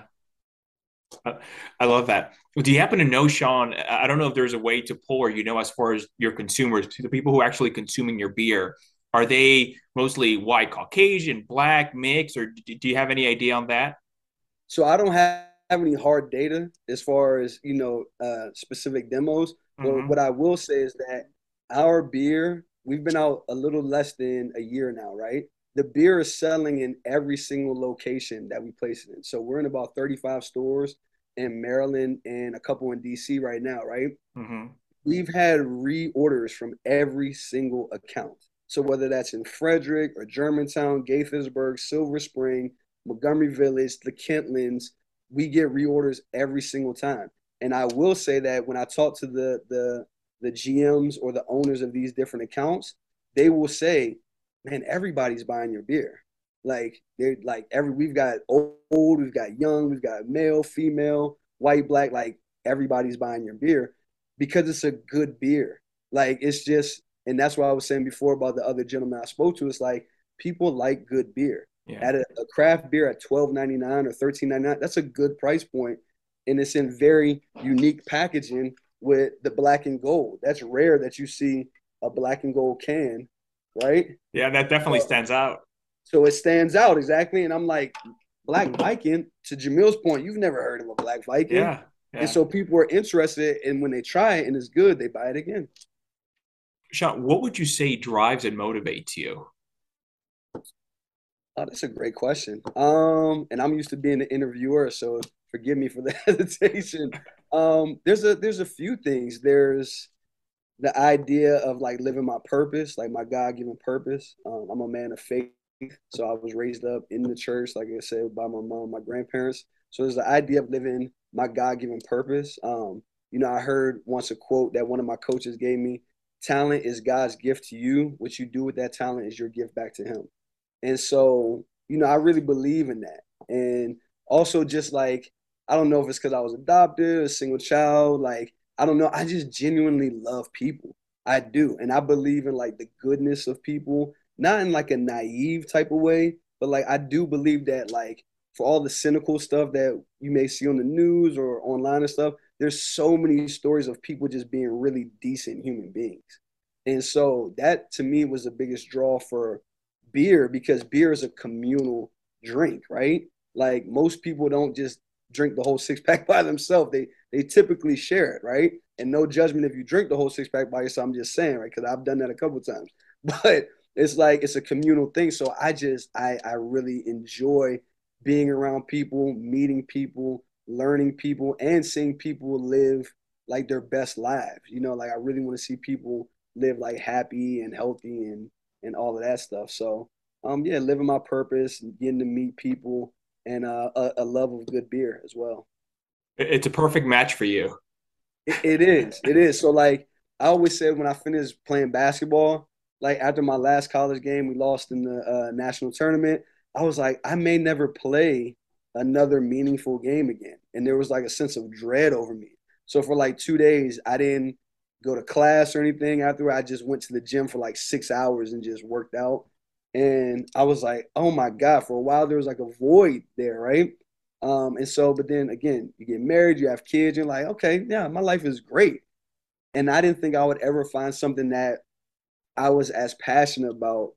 I I love that. Do you happen to know, Sean? I don't know if there's a way to pull, or as far as your consumers, to the people who are actually consuming your beer, are they mostly white, Caucasian, black, mix, or do you have any idea on that? So I don't have any hard data as far as specific demos. But Mm-hmm. what I will say is that our beer, we've been out a little less than a year now, right? The beer is selling in every single location that we place it in. So we're in about 35 stores in Maryland and a couple in DC right now, right? Mm-hmm. We've had reorders from every single account. So whether that's in Frederick or Germantown, Gaithersburg, Silver Spring, Montgomery Village, the Kentlands, we get reorders every single time. And I will say that when I talk to the GMs or the owners of these different accounts, they will say, "Man, everybody's buying your beer." Like they're like we've got old, we've got young, we've got male, female, white, black, like everybody's buying your beer because it's a good beer. Like it's just, and that's why I was saying before about the other gentleman I spoke to. It's like people like good beer. Yeah. At a craft beer at $12.99 or $13.99, that's a good price point, and it's in very unique packaging with the black and gold. That's rare that you see a black and gold can, right? Yeah, that definitely So, stands out. so it stands out exactly. And I'm like, Black Viking. To Jamil's point, you've never heard of a Black Viking. Yeah. And Yeah. so people are interested, and when they try it and it's good, they buy it again. Sean, what would you say drives and motivates you? Oh, that's a great question. And I'm used to being an interviewer, so forgive me for the hesitation. There's a few things. There's the idea of like living my purpose, like my God-given purpose. I'm a man of faith, so I was raised up in the church, like I said, by my mom, my grandparents. So there's the idea of living my God-given purpose. I heard once a quote that one of my coaches gave me: "Talent is God's gift to you. What you do with that talent is your gift back to Him." And so, I really believe in that. And also, just like, I don't know if it's because I was adopted, a single child, like, I don't know. I just genuinely love people. I do. And I believe in like the goodness of people, not in like a naive type of way, but like, I do believe that, like, for all the cynical stuff that you may see on the news or online and stuff, there's so many stories of people just being really decent human beings. And so that to me was the biggest draw for beer, because beer is a communal drink, right? Like most people don't just drink the whole six pack by themselves. They typically share it, right? And no judgment if you drink the whole six pack by yourself. I'm just saying, right? Because I've done that a couple of times. But it's like it's a communal thing. So I really enjoy being around people, meeting people, learning people, and seeing people live like their best lives. Like I really want to see people live like happy and healthy and all of that stuff. So yeah, living my purpose, getting to meet people, and a love of good beer as well. It's a perfect match for you. It is. So like I always said when I finished playing basketball, like after my last college game, we lost in the national tournament. I was like, I may never play another meaningful game again, and there was like a sense of dread over me. So for like 2 days, I didn't go to class or anything. After I just went to the gym for like 6 hours and just worked out. And I was like, oh my God, for a while there was like a void there, right? And so, but then again, you get married, you have kids, you're like, okay, yeah, my life is great. And I didn't think I would ever find something that I was as passionate about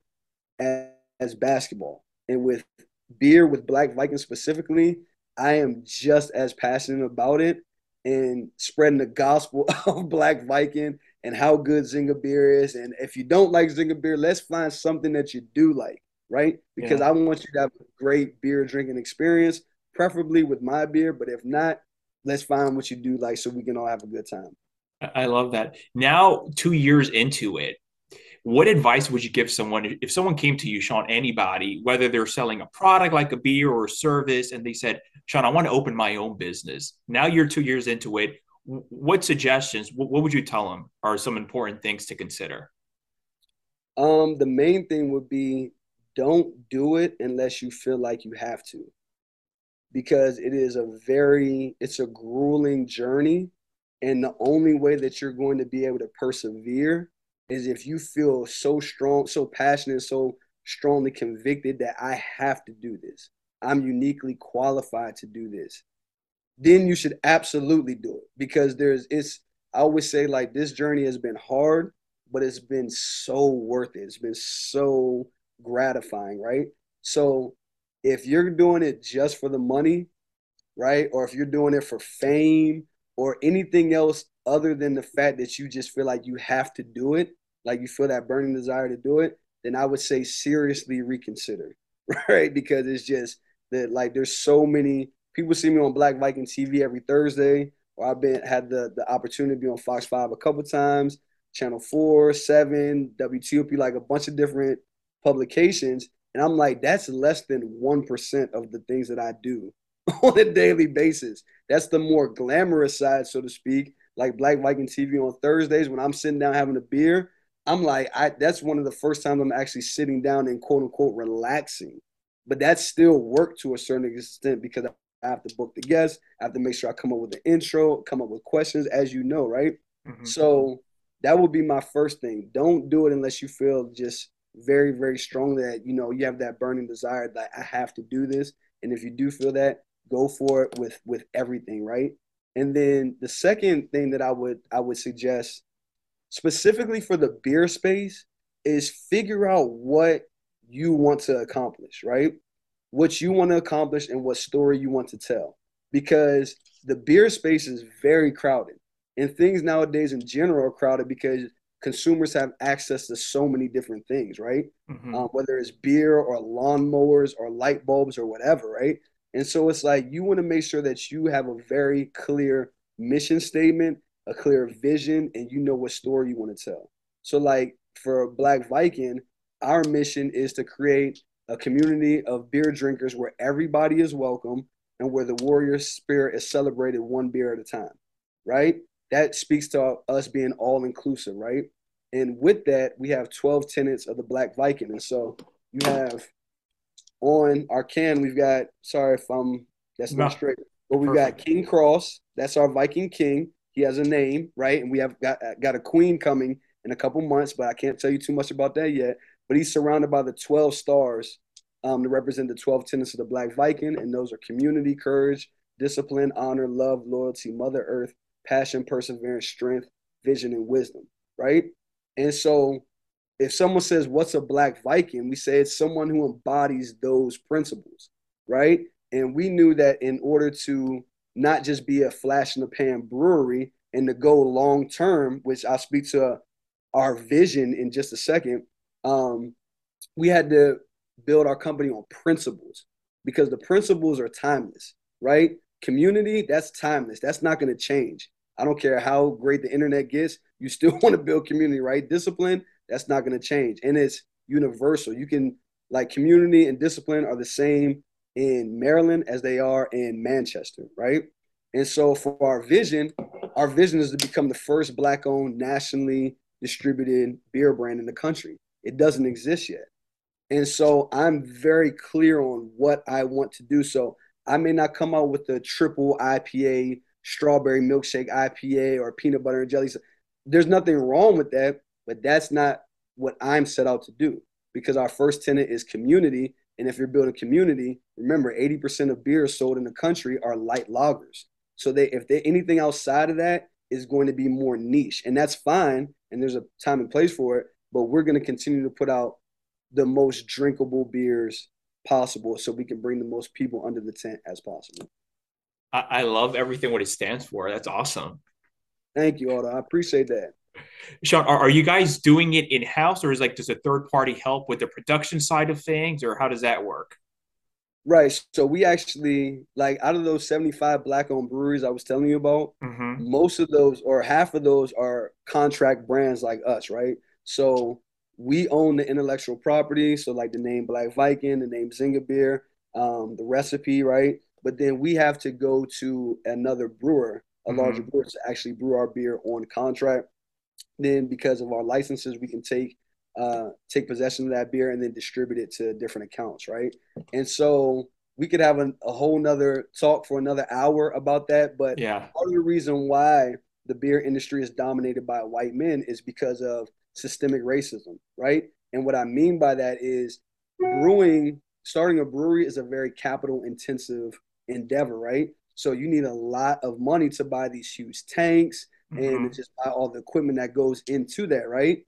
as basketball. And with beer, with Black Viking specifically, I am just as passionate about it and spreading the gospel of Black Viking and how good Zinger beer is. And if you don't like Zinger beer, let's find something that you do like, right? Because Yeah. I want you to have a great beer drinking experience, preferably with my beer. But if not, let's find what you do like so we can all have a good time. I love that. Now, 2 years into it, what advice would you give someone if someone came to you, Sean, anybody, whether they're selling a product like a beer or a service, and they said, Sean, I want to open my own business. Now you're 2 years into it. What suggestions, what would you tell them are some important things to consider? The main thing would be don't do it unless you feel like you have to, because it's a grueling journey. And the only way that you're going to be able to persevere is if you feel so strong, so passionate, so strongly convicted that I have to do this. I'm uniquely qualified to do this. Then you should absolutely do it, because I always say like this journey has been hard, but it's been so worth it. It's been so gratifying, right? So if you're doing it just for the money, right? Or if you're doing it for fame or anything else other than the fact that you just feel like you have to do it, like you feel that burning desire to do it, then I would say seriously reconsider, right? Because it's just that like there's so many people see me on Black Viking TV every Thursday, or I've been had the opportunity to be on Fox 5 a couple times, Channel 4, 7, WTOP, like a bunch of different publications. And I'm like, that's less than 1% of the things that I do on a daily basis. That's the more glamorous side, so to speak, like Black Viking TV on Thursdays when I'm sitting down having a beer. I'm like, that's one of the first times I'm actually sitting down and quote unquote relaxing. But that's still work to a certain extent, because I have to book the guests. I have to make sure I come up with an intro, come up with questions, as you know, right? Mm-hmm. So that would be my first thing. Don't do it unless you feel just very, very strong that, you have that burning desire that I have to do this. And if you do feel that, go for it with everything, right? And then the second thing that I would suggest specifically for the beer space is figure out what you want to accomplish, right? What you want to accomplish and what story you want to tell. Because the beer space is very crowded, and things nowadays in general are crowded because consumers have access to so many different things, right? Mm-hmm. Whether it's beer or lawnmowers or light bulbs or whatever, right? And so it's like you want to make sure that you have a very clear mission statement, a clear vision, and you know what story you want to tell. So, like for Black Viking, our mission is to create a community of beer drinkers where everybody is welcome and where the warrior spirit is celebrated one beer at a time, right? That speaks to us being all inclusive, right? And with that, we have 12 tenets of the Black Viking. And so you have on our can, we've got, sorry if that's not No, straight, but we've got perfect. King Cross. That's our Viking king. He has a name, right? And we have got a queen coming in a couple months, but I can't tell you too much about that yet. But he's surrounded by the 12 stars to represent the 12 tenets of the Black Viking. And those are community, courage, discipline, honor, love, loyalty, Mother Earth, passion, perseverance, strength, vision, and wisdom, right? And so if someone says, "What's a Black Viking?" we say it's someone who embodies those principles, right? And we knew that in order to not just be a flash in the pan brewery and to go long term, which I'll speak to our vision in just a second, um, we had to build our company on principles because the principles are timeless, right? Community, that's timeless. That's not going to change. I don't care how great the internet gets, you still want to build community, right? Discipline, that's not going to change. And it's universal. You can, like, community and discipline are the same in Maryland as they are in Manchester, right? And so for our vision is to become the first Black owned, nationally distributed beer brand in the country. It doesn't exist yet. And so I'm very clear on what I want to do. So I may not come out with the triple IPA, strawberry milkshake IPA, or peanut butter and jelly. There's nothing wrong with that, but that's not what I'm set out to do because our first tenet is community. And if you're building community, remember 80% of beers sold in the country are light lagers. So if they anything outside of that is going to be more niche, and that's fine. And there's a time and place for it. But we're going to continue to put out the most drinkable beers possible so we can bring the most people under the tent as possible. I love everything what it stands for. That's awesome. Thank you, Aldo. I appreciate that. Sean, are you guys doing it in house, or is like does a third party help with the production side of things, or how does that work? Right. So we actually, like, out of those 75 Black owned breweries I was telling you about, Mm-hmm. most of those or half of those are contract brands like us, right? So we own the intellectual property. So, like the name Black Viking, the name Zinga Beer, the recipe, right? But then we have to go to another brewer, a larger Mm-hmm. brewer, to actually brew our beer on contract. Then, because of our licenses, we can take possession of that beer and then distribute it to different accounts, right? And so we could have a whole nother talk for another hour about that. But Yeah. part of the reason why the beer industry is dominated by white men is because of systemic racism, right? And what I mean by that is starting a brewery is a very capital intensive endeavor, right? So you need a lot of money to buy these huge tanks and to Mm-hmm. just buy all the equipment that goes into that, right?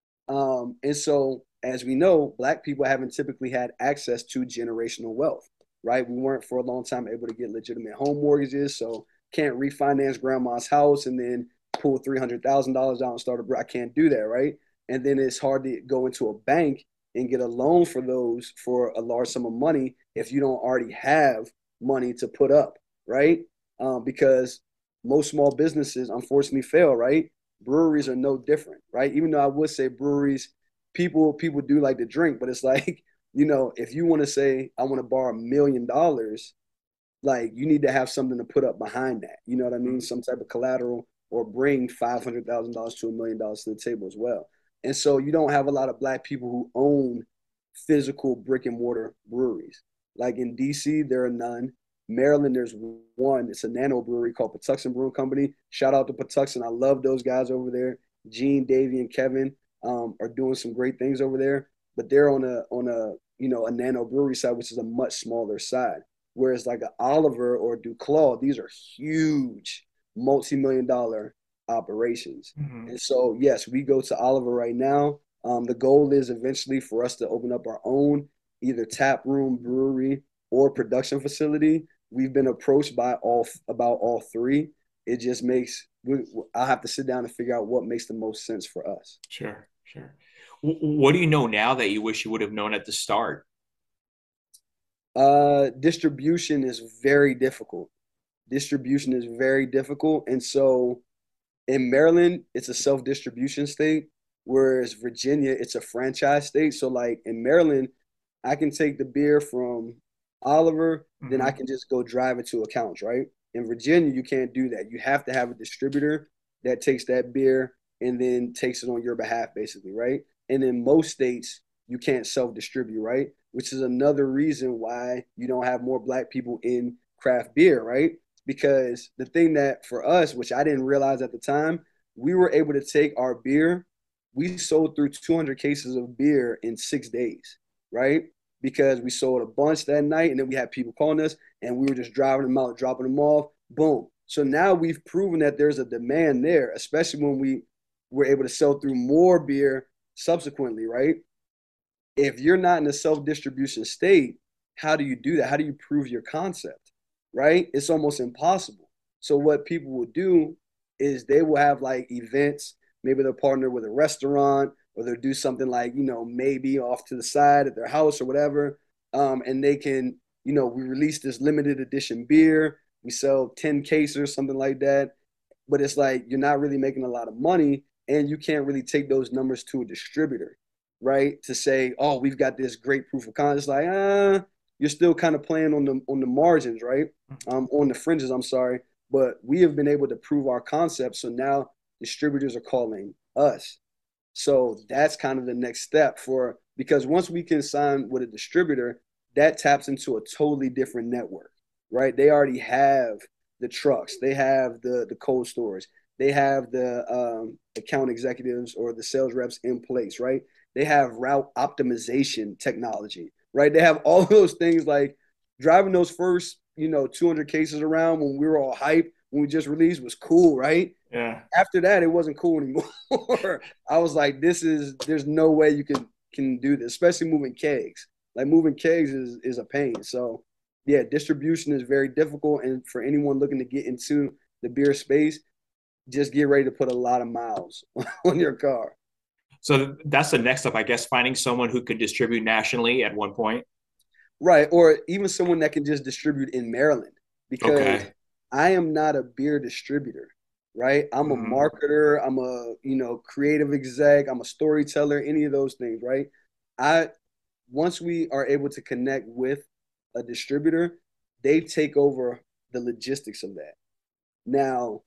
And so, as we know, Black people haven't typically had access to generational wealth, right? We weren't for a long time able to get legitimate home mortgages, so can't refinance grandma's house and then pull $300,000 out and start a. I can't do that, right? And then it's hard to go into a bank and get a loan for those for a large sum of money if you don't already have money to put up, right? Because most small businesses unfortunately fail, right? Breweries are no different, right? Even though I would say breweries, people do like to drink, but it's like, if you want to say I want to borrow $1 million, like you need to have something to put up behind that. You know what I mean? Some type of collateral or bring $500,000 to $1 million to the table as well. And so you don't have a lot of Black people who own physical brick and mortar breweries. Like in DC, there are none. Maryland, there's one. It's a nano brewery called Patuxent Brewing Company. Shout out to Patuxent. I love those guys over there. Gene, Davey, and Kevin are doing some great things over there. But they're on a nano brewery side, which is a much smaller side. Whereas like an Oliver or Duclaw, these are huge, multi-million-dollar operations. Mm-hmm. And so, yes, we go to Oliver right now. The goal is eventually for us to open up our own either tap room, brewery, or production facility. we've been approached by all three. It just makes I'll have to sit down and figure out what makes the most sense for us. Sure, sure. What do you know now that you wish you would have known at the start? Distribution is very difficult. Distribution is very difficult, and so in Maryland, it's a self-distribution state, whereas Virginia, it's a franchise state. So like in Maryland, I can take the beer from Oliver, then I Mm-hmm. can just go drive it to accounts, right? In Virginia, you can't do that. You have to have a distributor that takes that beer and then takes it on your behalf, basically, right? And in most states, you can't self-distribute, right? Which is another reason why you don't have more black people in craft beer, right? Because the thing that for us, which I didn't realize at the time, we were able to take our beer. We sold through 200 cases of beer in 6 days, right? Because we sold a bunch that night, and then we had people calling us, and we were just driving them out, dropping them off. Boom. So now we've proven that there's a demand there, especially when we were able to sell through more beer subsequently, right? If you're not in a self-distribution state, how do you do that? How do you prove your concept? Right? It's almost impossible. So what people will do is they will have like events, maybe they'll partner with a restaurant or they'll do something like, maybe off to the side at their house or whatever. And they can, we release this limited edition beer. We sell 10 cases or something like that. But it's like you're not really making a lot of money and you can't really take those numbers to a distributor, right? To say, oh, we've got this great proof of concept. It's like, you're still kind of playing on the margins, right? On the fringes, I'm sorry. But we have been able to prove our concept. So now distributors are calling us. So that's kind of the next step for because once we can sign with a distributor, that taps into a totally different network, right? They already have the trucks, they have the cold stores, they have the account executives or the sales reps in place, right? They have route optimization technology, right? They have all those things like driving those first, 200 cases around when we were all hyped when we just released was cool, right? Yeah. After that, it wasn't cool anymore. I was like, there's no way you can do this, especially moving kegs. Like moving kegs is a pain. So yeah, distribution is very difficult. And for anyone looking to get into the beer space, just get ready to put a lot of miles on your car. So that's the next step, I guess, finding someone who could distribute nationally at one point. Right. Or even someone that can just distribute in Maryland because Okay. I am not a beer distributor, right? I'm a Mm-hmm. marketer, I'm a, creative exec, I'm a storyteller, any of those things, right? I once we are able to connect with a distributor, they take over the logistics of that. Now,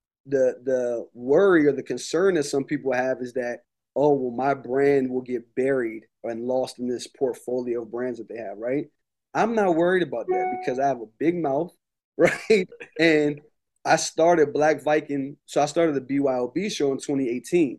the worry or the concern that some people have is that, oh, well, my brand will get buried and lost in this portfolio of brands that they have, right? I'm not worried about that because I have a big mouth, right? And I started Black Viking, so I started the BYOB show in 2018.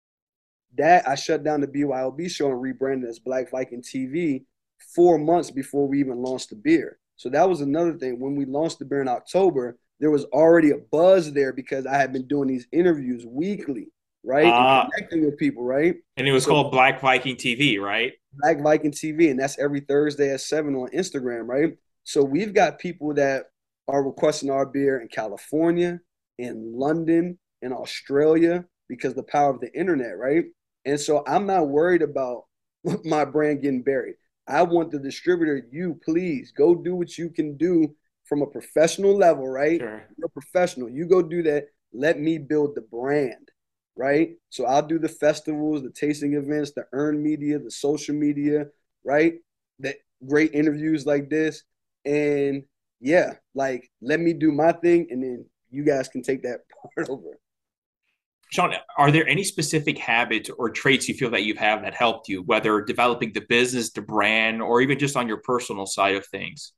That I shut down the BYOB show and rebranded as Black Viking TV 4 months before we even launched the beer. So that was another thing. When we launched the beer in October, there was already a buzz there because I had been doing these interviews weekly, right? And Uh, connecting with people, right? and it was So called Black Viking TV, right? Black Viking TV, and that's every Thursday at 7 on Instagram, right? So we've got people that are requesting our beer in California, in London, in Australia, because the power of the internet, right? And so I'm not worried about my brand getting buried. I want the distributor, you please go do what you can do from a professional level, right? Sure. You're a professional. You go do that. Let me build the brand, right? So I'll do the festivals, the tasting events, the earned media, the social media, right? That great interviews like this. And yeah, like let me do my thing and then you guys can take that part over. Sean, are there any specific habits or traits you feel that you have that helped you, whether developing the business, the brand, or even just on your personal side of things?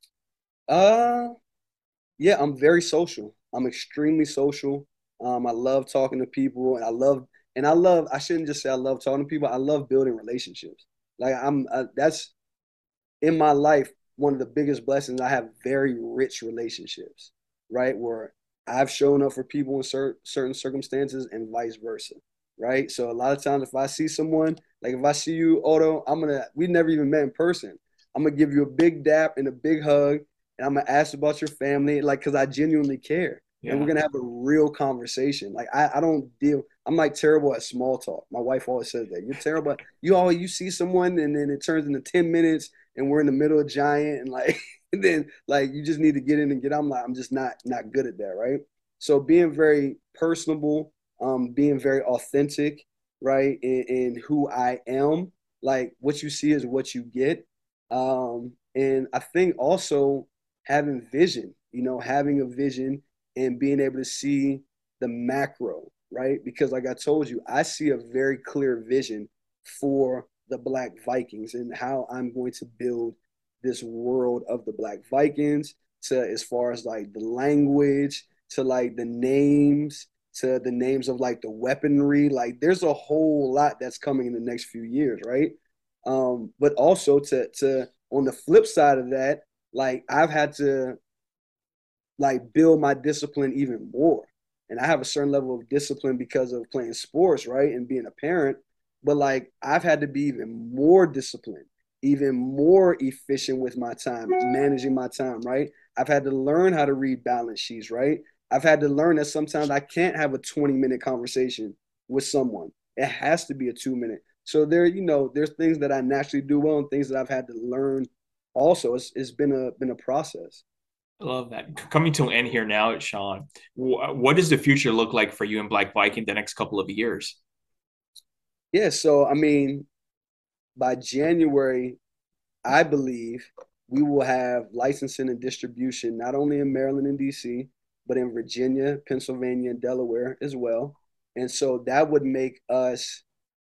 Uh yeah, I'm very social. I'm extremely social. I love talking to people and I shouldn't just say I love talking to people. I love building relationships. Like that's in my life, one of the biggest blessings, I have very rich relationships, right? Where I've shown up for people in certain circumstances and vice versa, right? So a lot of times, if I see someone, like if I see you, Otto, we never even met in person. I'm gonna give you a big dap and a big hug, and I'm gonna ask about your family, like, because I genuinely care. And we're Yeah. gonna have a real conversation. Like I don't deal. I'm like terrible at small talk. My wife always says that you're terrible. You see someone and then it turns into 10 minutes and we're in the middle of giant and like and then like you just need to get in and get out. I'm like I'm just not good at that, right? So being very personable, being very authentic, right, in who I am. Like what you see is what you get. And I think also having vision, having a vision and being able to see the macro, right? Because like I told you, I see a very clear vision for the Black Vikings and how I'm going to build this world of the Black Vikings to as far as like the language, to like the names, to the names of like the weaponry. Like there's a whole lot that's coming in the next few years, right? But also to on the flip side of that, like I've had to like build my discipline even more. And I have a certain level of discipline because of playing sports, right? And being a parent. But like I've had to be even more disciplined, even more efficient with my time, managing my time, right? I've had to learn how to read balance sheets, right? I've had to learn that sometimes I can't have a 20-minute conversation with someone. It has to be a 2 minute. So there's things that I naturally do well and things that I've had to learn also. It's been a process. I love that. Coming to an end here now, Sean, what does the future look like for you and Black Viking the next couple of years? Yeah, so I mean, by January, I believe we will have licensing and distribution not only in Maryland and DC, but in Virginia, Pennsylvania, and Delaware as well. And so that would make us,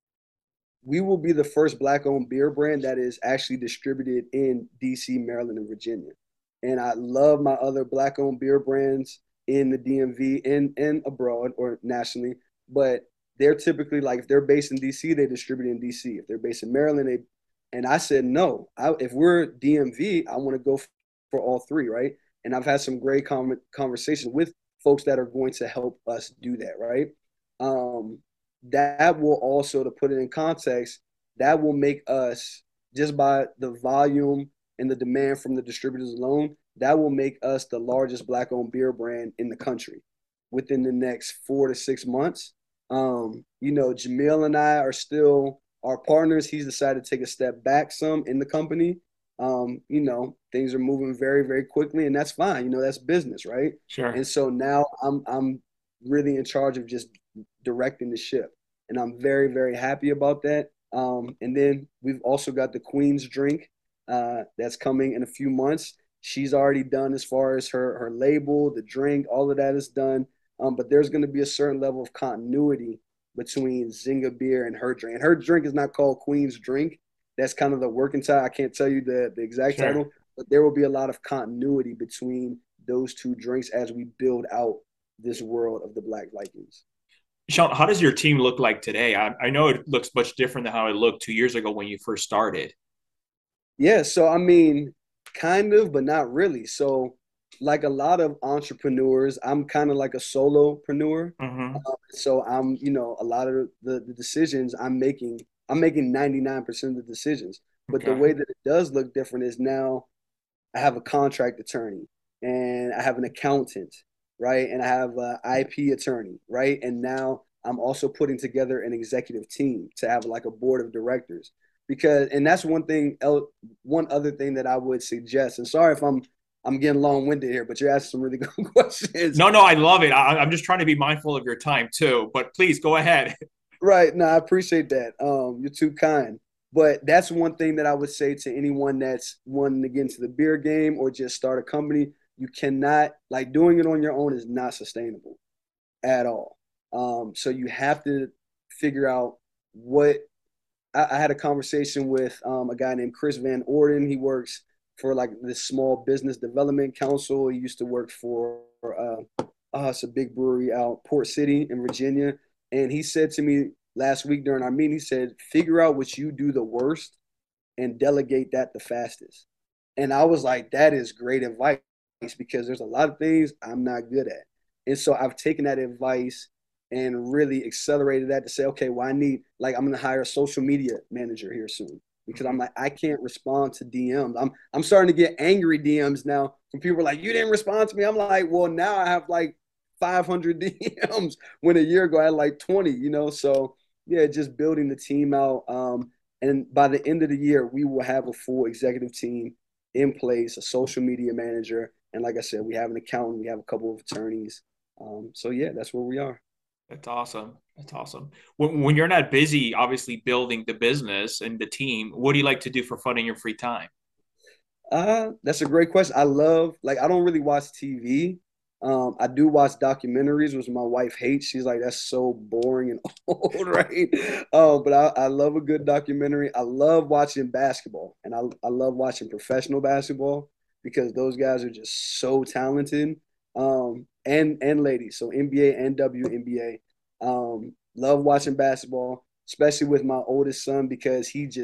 we will be the first Black owned beer brand that is actually distributed in DC, Maryland, and Virginia. And I love my other Black owned beer brands in the DMV and abroad or nationally, but they're typically like if they're based in DC, they distribute in DC. If they're based in Maryland, they and I said no. If we're DMV, I want to go for all three, right? And I've had some great conversations with folks that are going to help us do that, right? Um, that will also, to put it in context, that will make us just by the volume and the demand from the distributors alone, that will make us the largest Black-owned beer brand in the country within the next 4 to 6 months. Jamil and I are still our partners. He's decided to take a step back some in the company. Things are moving very, very quickly, and that's fine. That's business, right? And Sure. so now I'm really in charge of just directing the ship, and I'm very, very happy about that. And then we've also got the Queen's drink that's coming in a few months. She's already done as far as her label, the drink, all of that is done. But there's going to be a certain level of continuity between Zynga beer and her drink. And her drink is not called Queen's drink. That's kind of the working title. I can't tell you the exact Sure. title, but there will be a lot of continuity between those two drinks as we build out this world of the Black Vikings. Sean, how does your team look like today? I know it looks much different than how it looked 2 years ago when you first started. Yeah, so I mean, kind of, but not really. So, like a lot of entrepreneurs, I'm kind of like a solopreneur. Mm-hmm. So a lot of the decisions I'm making 99% of the decisions. But the Okay. way that it does look different is now I have a contract attorney and I have an accountant, right? And I have an IP attorney, right? And now I'm also putting together an executive team to have like a board of directors because, and that's one other thing that I would suggest. And sorry if I'm getting long winded here, but you're asking some really good questions. No, I love it. I'm just trying to be mindful of your time too, but please go ahead. Right. No, I appreciate that. You're too kind. But that's one thing that I would say to anyone that's wanting to get into the beer game or just start a company. You cannot, like, doing it on your own is not sustainable at all. So you have to figure out what. I had a conversation with a guy named Chris Van Orden. He works for like this small business development council. He used to work for it's a big brewery out Port City in Virginia. And he said to me last week during our meeting, he said, figure out what you do the worst and delegate that the fastest. And I was like, that is great advice because there's a lot of things I'm not good at. And so I've taken that advice and really accelerated that to say, okay, well, I'm going to hire a social media manager here soon, because I'm like, I can't respond to DMs. I'm starting to get angry DMs now from people like, you didn't respond to me. I'm like, well, now I have like 500 DMs when a year ago I had like 20, So yeah, just building the team out. And by the end of the year, we will have a full executive team in place, a social media manager. And like I said, we have an accountant, we have a couple of attorneys. So yeah, that's where we are. That's awesome. That's awesome. When you're not busy, obviously building the business and the team, what do you like to do for fun in your free time? That's a great question. I don't really watch TV. I do watch documentaries, which my wife hates. She's like, that's so boring and old, right? But I love a good documentary. I love watching basketball, and I love watching professional basketball because those guys are just so talented. And ladies, so NBA and WNBA. Love watching basketball, especially with my oldest son because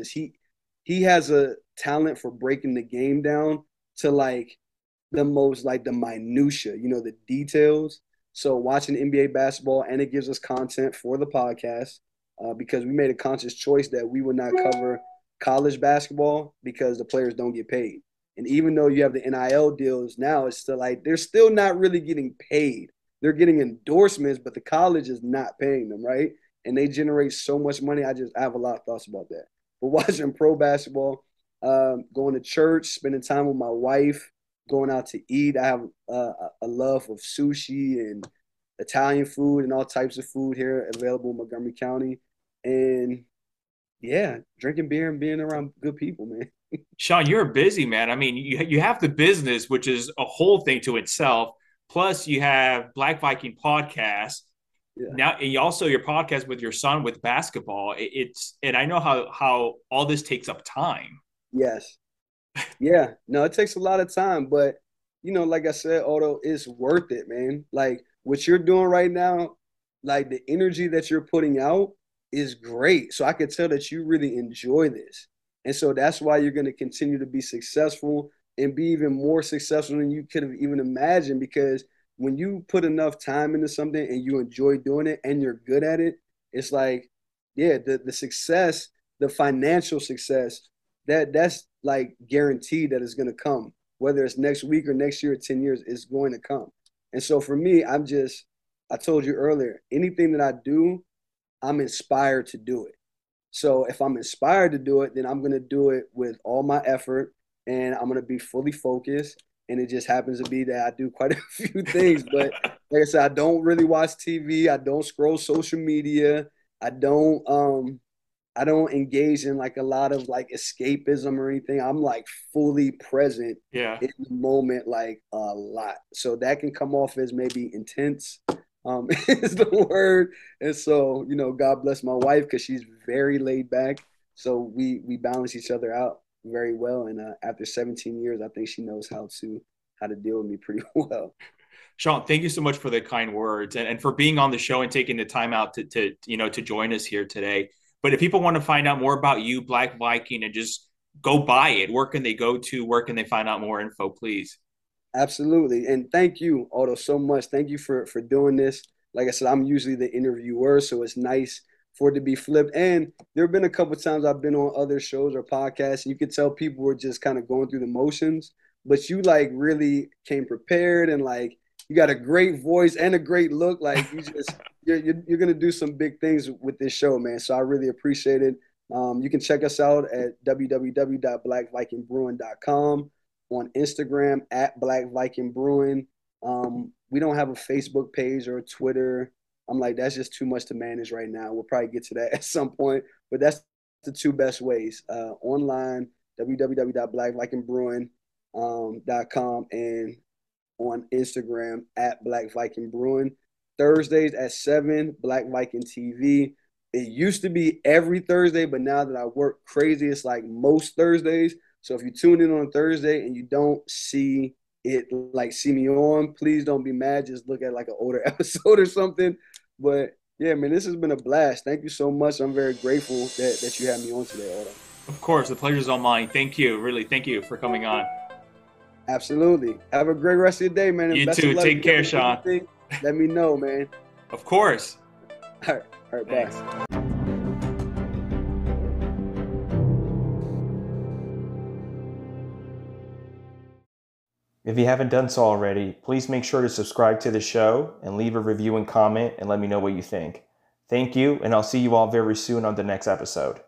he has a talent for breaking the game down to like the most like the minutia, the details. So watching NBA basketball, and it gives us content for the podcast because we made a conscious choice that we would not cover college basketball because the players don't get paid. And even though you have the NIL deals now, it's still like they're still not really getting paid. They're getting endorsements, but the college is not paying them, right? And they generate so much money. I have a lot of thoughts about that. But watching pro basketball, going to church, spending time with my wife, going out to eat. I have a love of sushi and Italian food and all types of food here available in Montgomery County. And yeah, drinking beer and being around good people, man. Sean, you're busy, man. I mean, you have the business, which is a whole thing to itself. Plus, you have Black Viking podcast. Yeah. Now, and also your podcast with your son with basketball. And I know how all this takes up time. Yes. Yeah. No, it takes a lot of time, but like I said, Otto, it's worth it, man. Like what you're doing right now, like the energy that you're putting out is great. So I could tell that you really enjoy this. And so that's why you're going to continue to be successful and be even more successful than you could have even imagined. Because when you put enough time into something and you enjoy doing it and you're good at it, it's like, yeah, the success, the financial success, that's like guaranteed that it's going to come. Whether it's next week or next year or 10 years, it's going to come. And so for me, I told you earlier, anything that I do, I'm inspired to do it. So if I'm inspired to do it, then I'm going to do it with all my effort and I'm going to be fully focused. And it just happens to be that I do quite a few things. But like I said, I don't really watch TV. I don't scroll social media. I don't engage in like a lot of like escapism or anything. I'm like fully present in the moment, like a lot. So that can come off as maybe intense. Is the word. And so, God bless my wife because she's very laid back. So we balance each other out very well. And after 17 years, I think she knows how to deal with me pretty well. Sean, thank you so much for the kind words and for being on the show and taking the time out to join us here today. But if people want to find out more about you, Black Viking, and just go buy it, where can they go to? Where can they find out more info, please? Absolutely. And thank you, Otto, so much. Thank you for doing this. Like I said, I'm usually the interviewer, so it's nice for it to be flipped. And there have been a couple of times I've been on other shows or podcasts, and you could tell people were just kind of going through the motions. But you like really came prepared and like you got a great voice and a great look. Like you're gonna do some big things with this show, man. So I really appreciate it. You can check us out at www.blackvikingbrewing.com. on Instagram at Black Viking Brewing. We don't have a Facebook page or a Twitter. I'm like, that's just too much to manage right now. We'll probably get to that at some point, but that's the two best ways. Online, www.blackvikingbrewing.com and on Instagram at Black Viking Brewing. Thursdays at 7, Black Viking TV. It used to be every Thursday, but now that I work crazy, it's like most Thursdays. So if you tune in on Thursday and you don't see it, like see me on, please don't be mad. Just look at like an older episode or something. But yeah, man, this has been a blast. Thank you so much. I'm very grateful that you had me on today, Otto. Of course, the pleasure's all mine. Thank you. Really, thank you for coming on. Absolutely. Have a great rest of your day, man. You too. Take care, Sean. Let me know, man. Of course. All right, bye. If you haven't done so already, please make sure to subscribe to the show and leave a review and comment and let me know what you think. Thank you, and I'll see you all very soon on the next episode.